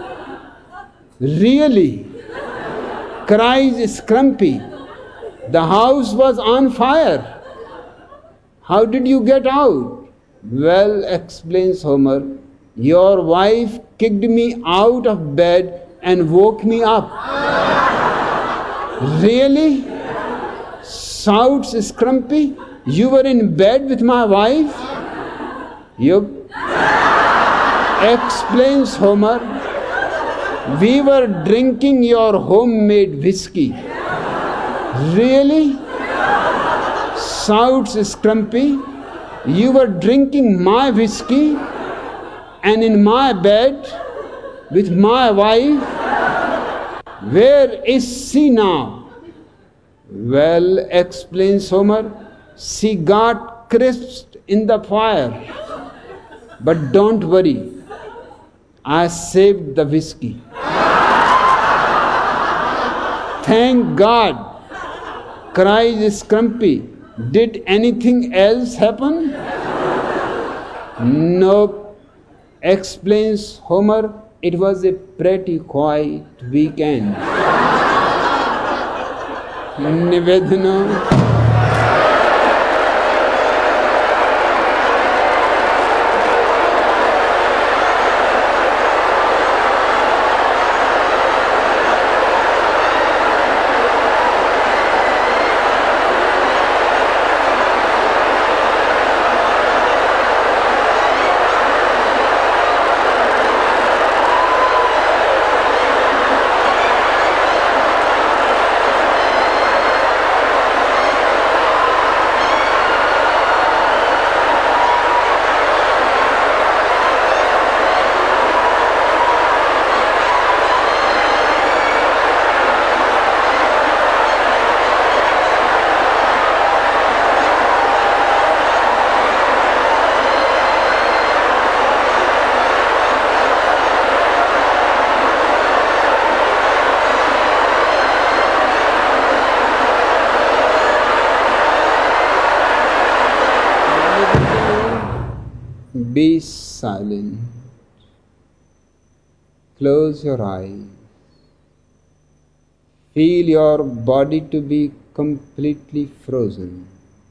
Really? cries Scrumpy. The house was on fire. How did you get out? Well, explains Homer, your wife kicked me out of bed and woke me up. Really? shouts Scrumpy. You were in bed with my wife? Yup, explains Homer. We were drinking your homemade whiskey. Really? shouts Scrumpy. You were drinking my whiskey and in my bed with my wife? Where is she now? Well, explains Homer, she got crisped in the fire. But don't worry, I saved the whiskey. Thank God, cries Scrumpy. Did anything else happen? Nope, explains Homer. It was a pretty quiet weekend. Nivedana. Be silent. Close your eyes. Feel your body to be completely frozen.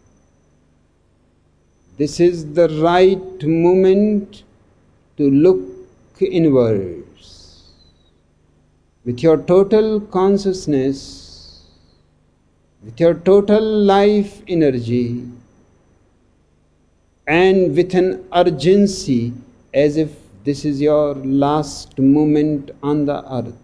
This is the right moment to look inwards. With your total consciousness, with your total life energy, and with an urgency as if this is your last moment on the earth.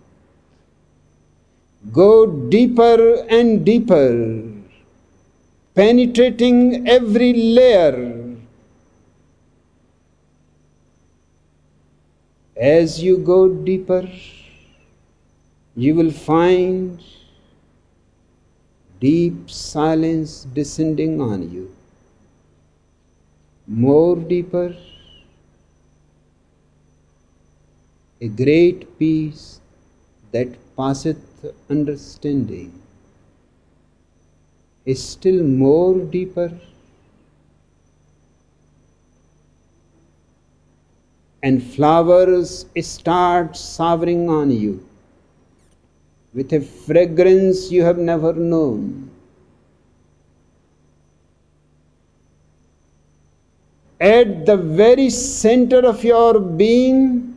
Go deeper and deeper, penetrating every layer. As you go deeper, you will find deep silence descending on you. More deeper, a great peace that passeth understanding. Is still more deeper, and flowers start showering on you with a fragrance you have never known. At the very center of your being,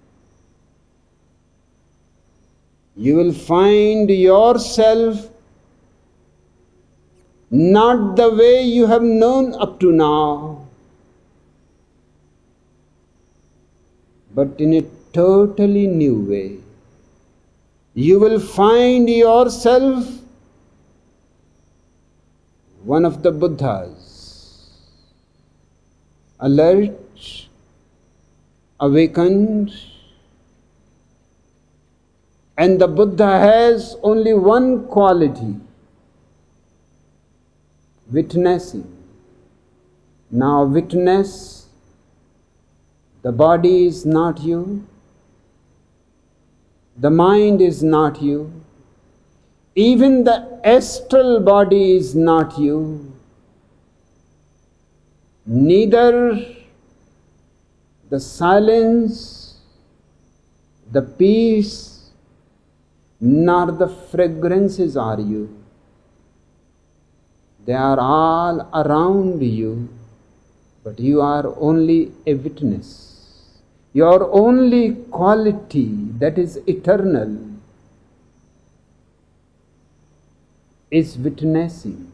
you will find yourself not the way you have known up to now, but in a totally new way. You will find yourself one of the Buddhas, alert, awakened, and the Buddha has only one quality: witnessing. Now witness, the body is not you, the mind is not you, even the astral body is not you, neither the silence, the peace, nor the fragrances are you. They are all around you, but you are only a witness. Your only quality that is eternal is witnessing.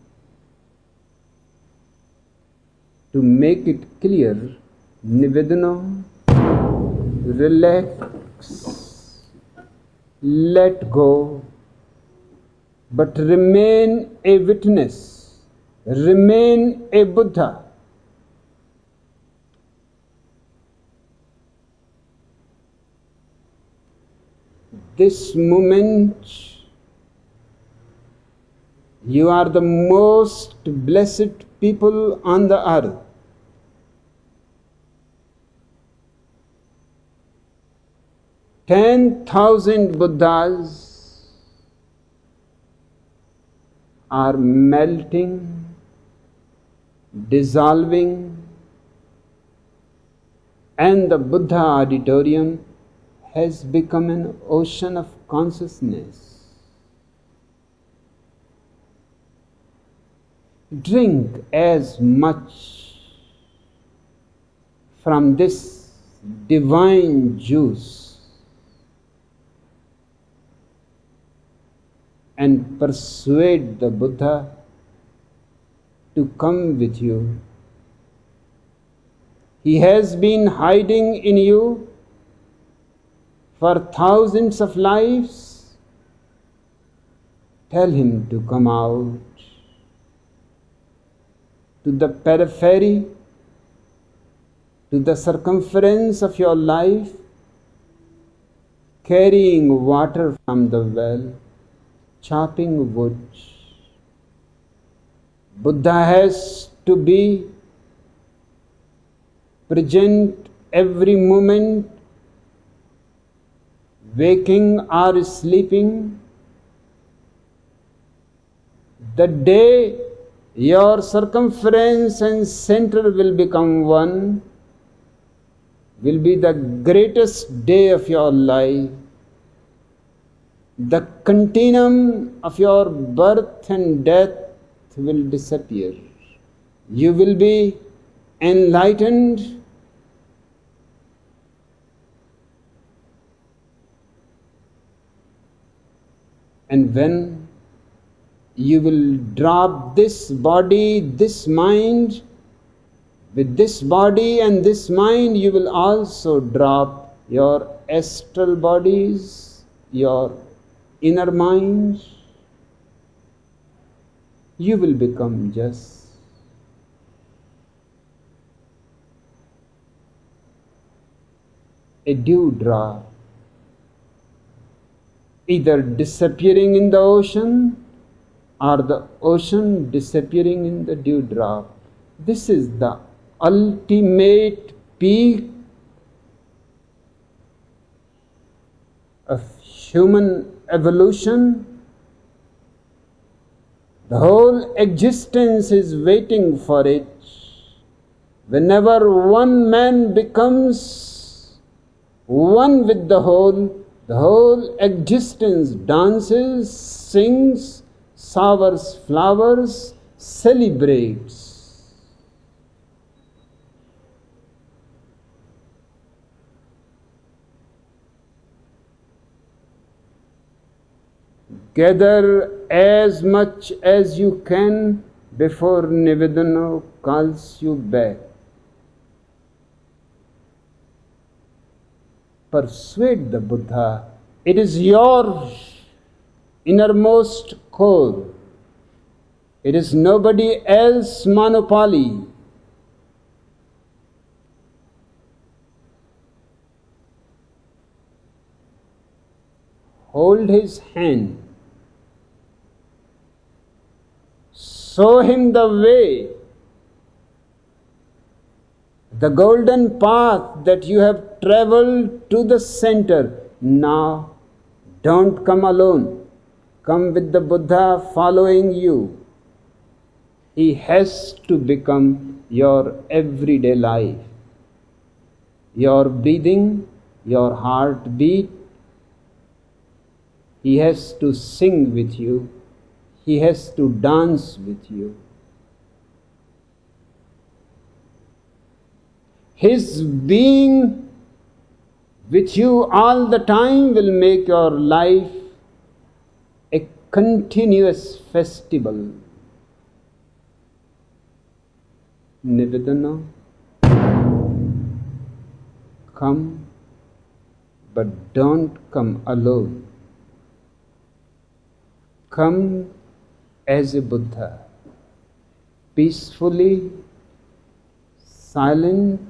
To make it clear, Nivedana, relax, let go, but remain a witness, remain a Buddha. This moment, you are the most blessed people on the earth. $10,000 Buddhas are melting, dissolving, and the Buddha auditorium has become an ocean of consciousness. Drink as much from this divine juice and persuade the Buddha to come with you. He has been hiding in you for thousands of lives. Tell him to come out to the periphery, to the circumference of your life, carrying water from the well, chopping wood. Buddha has to be present every moment, waking or sleeping. The day your circumference and center will become one, will be the greatest day of your life. The continuum of your birth and death will disappear. You will be enlightened. And when you will drop this body, this mind, with this body and this mind, you will also drop your astral bodies, your inner mind. You will become just a dewdrop, either disappearing in the ocean or the ocean disappearing in the dewdrop. This is the ultimate peak of human evolution. The whole existence is waiting for it. Whenever one man becomes one with the whole existence dances, sings, showers flowers, celebrates. Gather as much as you can before Nivedana calls you back. Persuade the Buddha. It is your innermost core. It is nobody else's monopoly. Hold his hand. Show him the way, the golden path that you have traveled to the center. Now, don't come alone. Come with the Buddha following you. He has to become your everyday life. Your breathing, your heartbeat. He has to sing with you. He has to dance with you. His being with you all the time will make your life a continuous festival. Nivedana, come, but don't come alone. Come as a Buddha, peacefully, silent,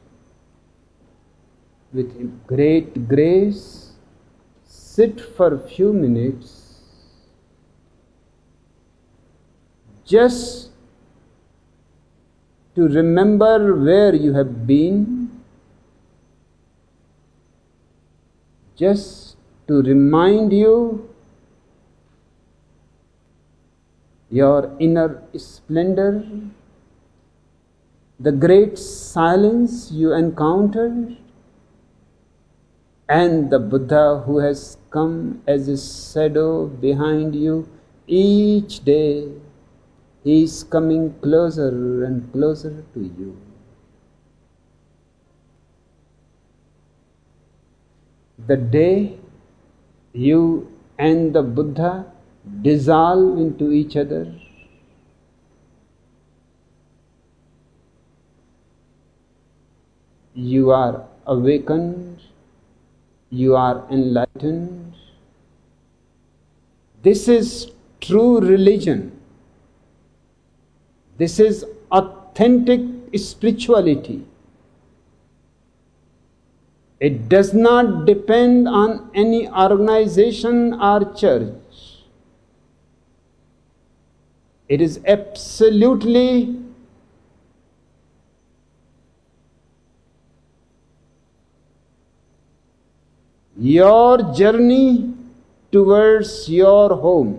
with great grace. Sit for a few minutes, just to remember where you have been, just to remind you your inner splendor, the great silence you encountered, and the Buddha who has come as a shadow behind you. Each day he is coming closer and closer to you. The day you and the Buddha dissolve into each other, you are awakened, you are enlightened. This is true religion. This is authentic spirituality. It does not depend on any organization or church. It is absolutely your journey towards your home.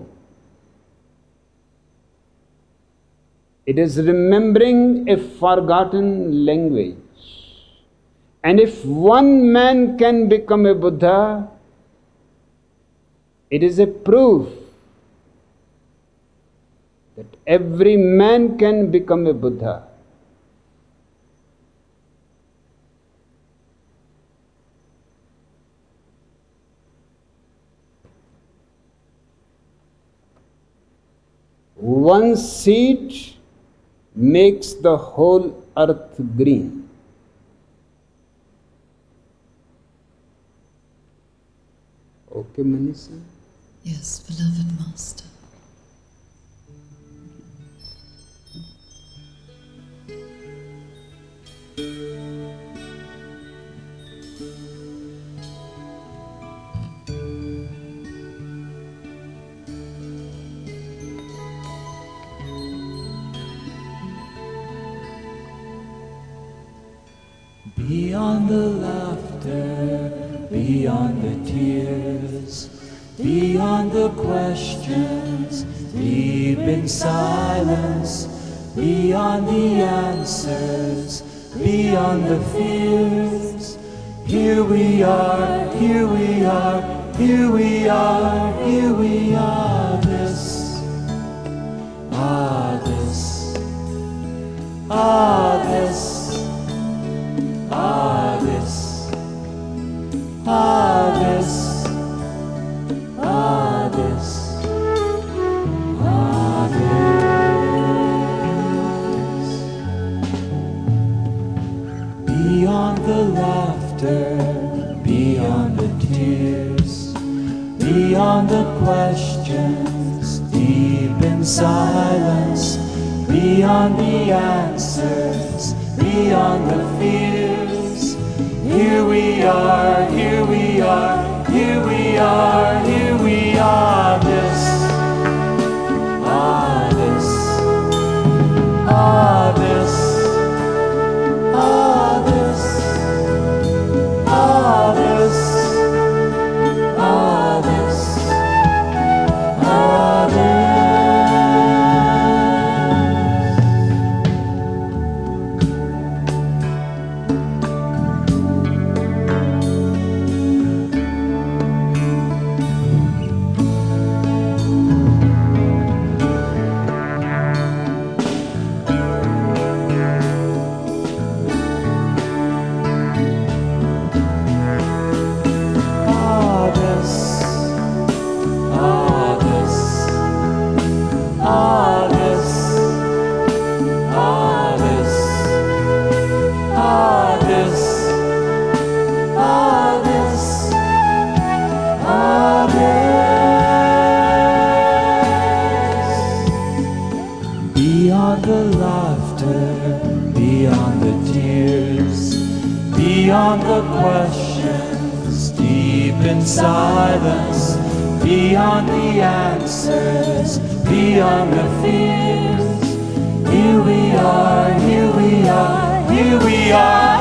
It is remembering a forgotten language. And if one man can become a Buddha, it is a proof that every man can become a Buddha. One seed makes the whole earth green. Okay, Manisha? Yes, beloved Master. Beyond the laughter, beyond the tears, beyond the questions, deep in silence, beyond the answers, beyond the fears. Here we are, here we are, here we are, here we are, this, this, this. This, this, this, beyond the laughter, beyond the tears, beyond the questions, deep in silence, beyond the answers, beyond the fears. Here we are, here we are, here we are, here we are, this, this, this, this, beyond the laughter, beyond the tears, beyond the questions, deep in silence, beyond the answers, beyond the fears. Here we are, here we are, here we are.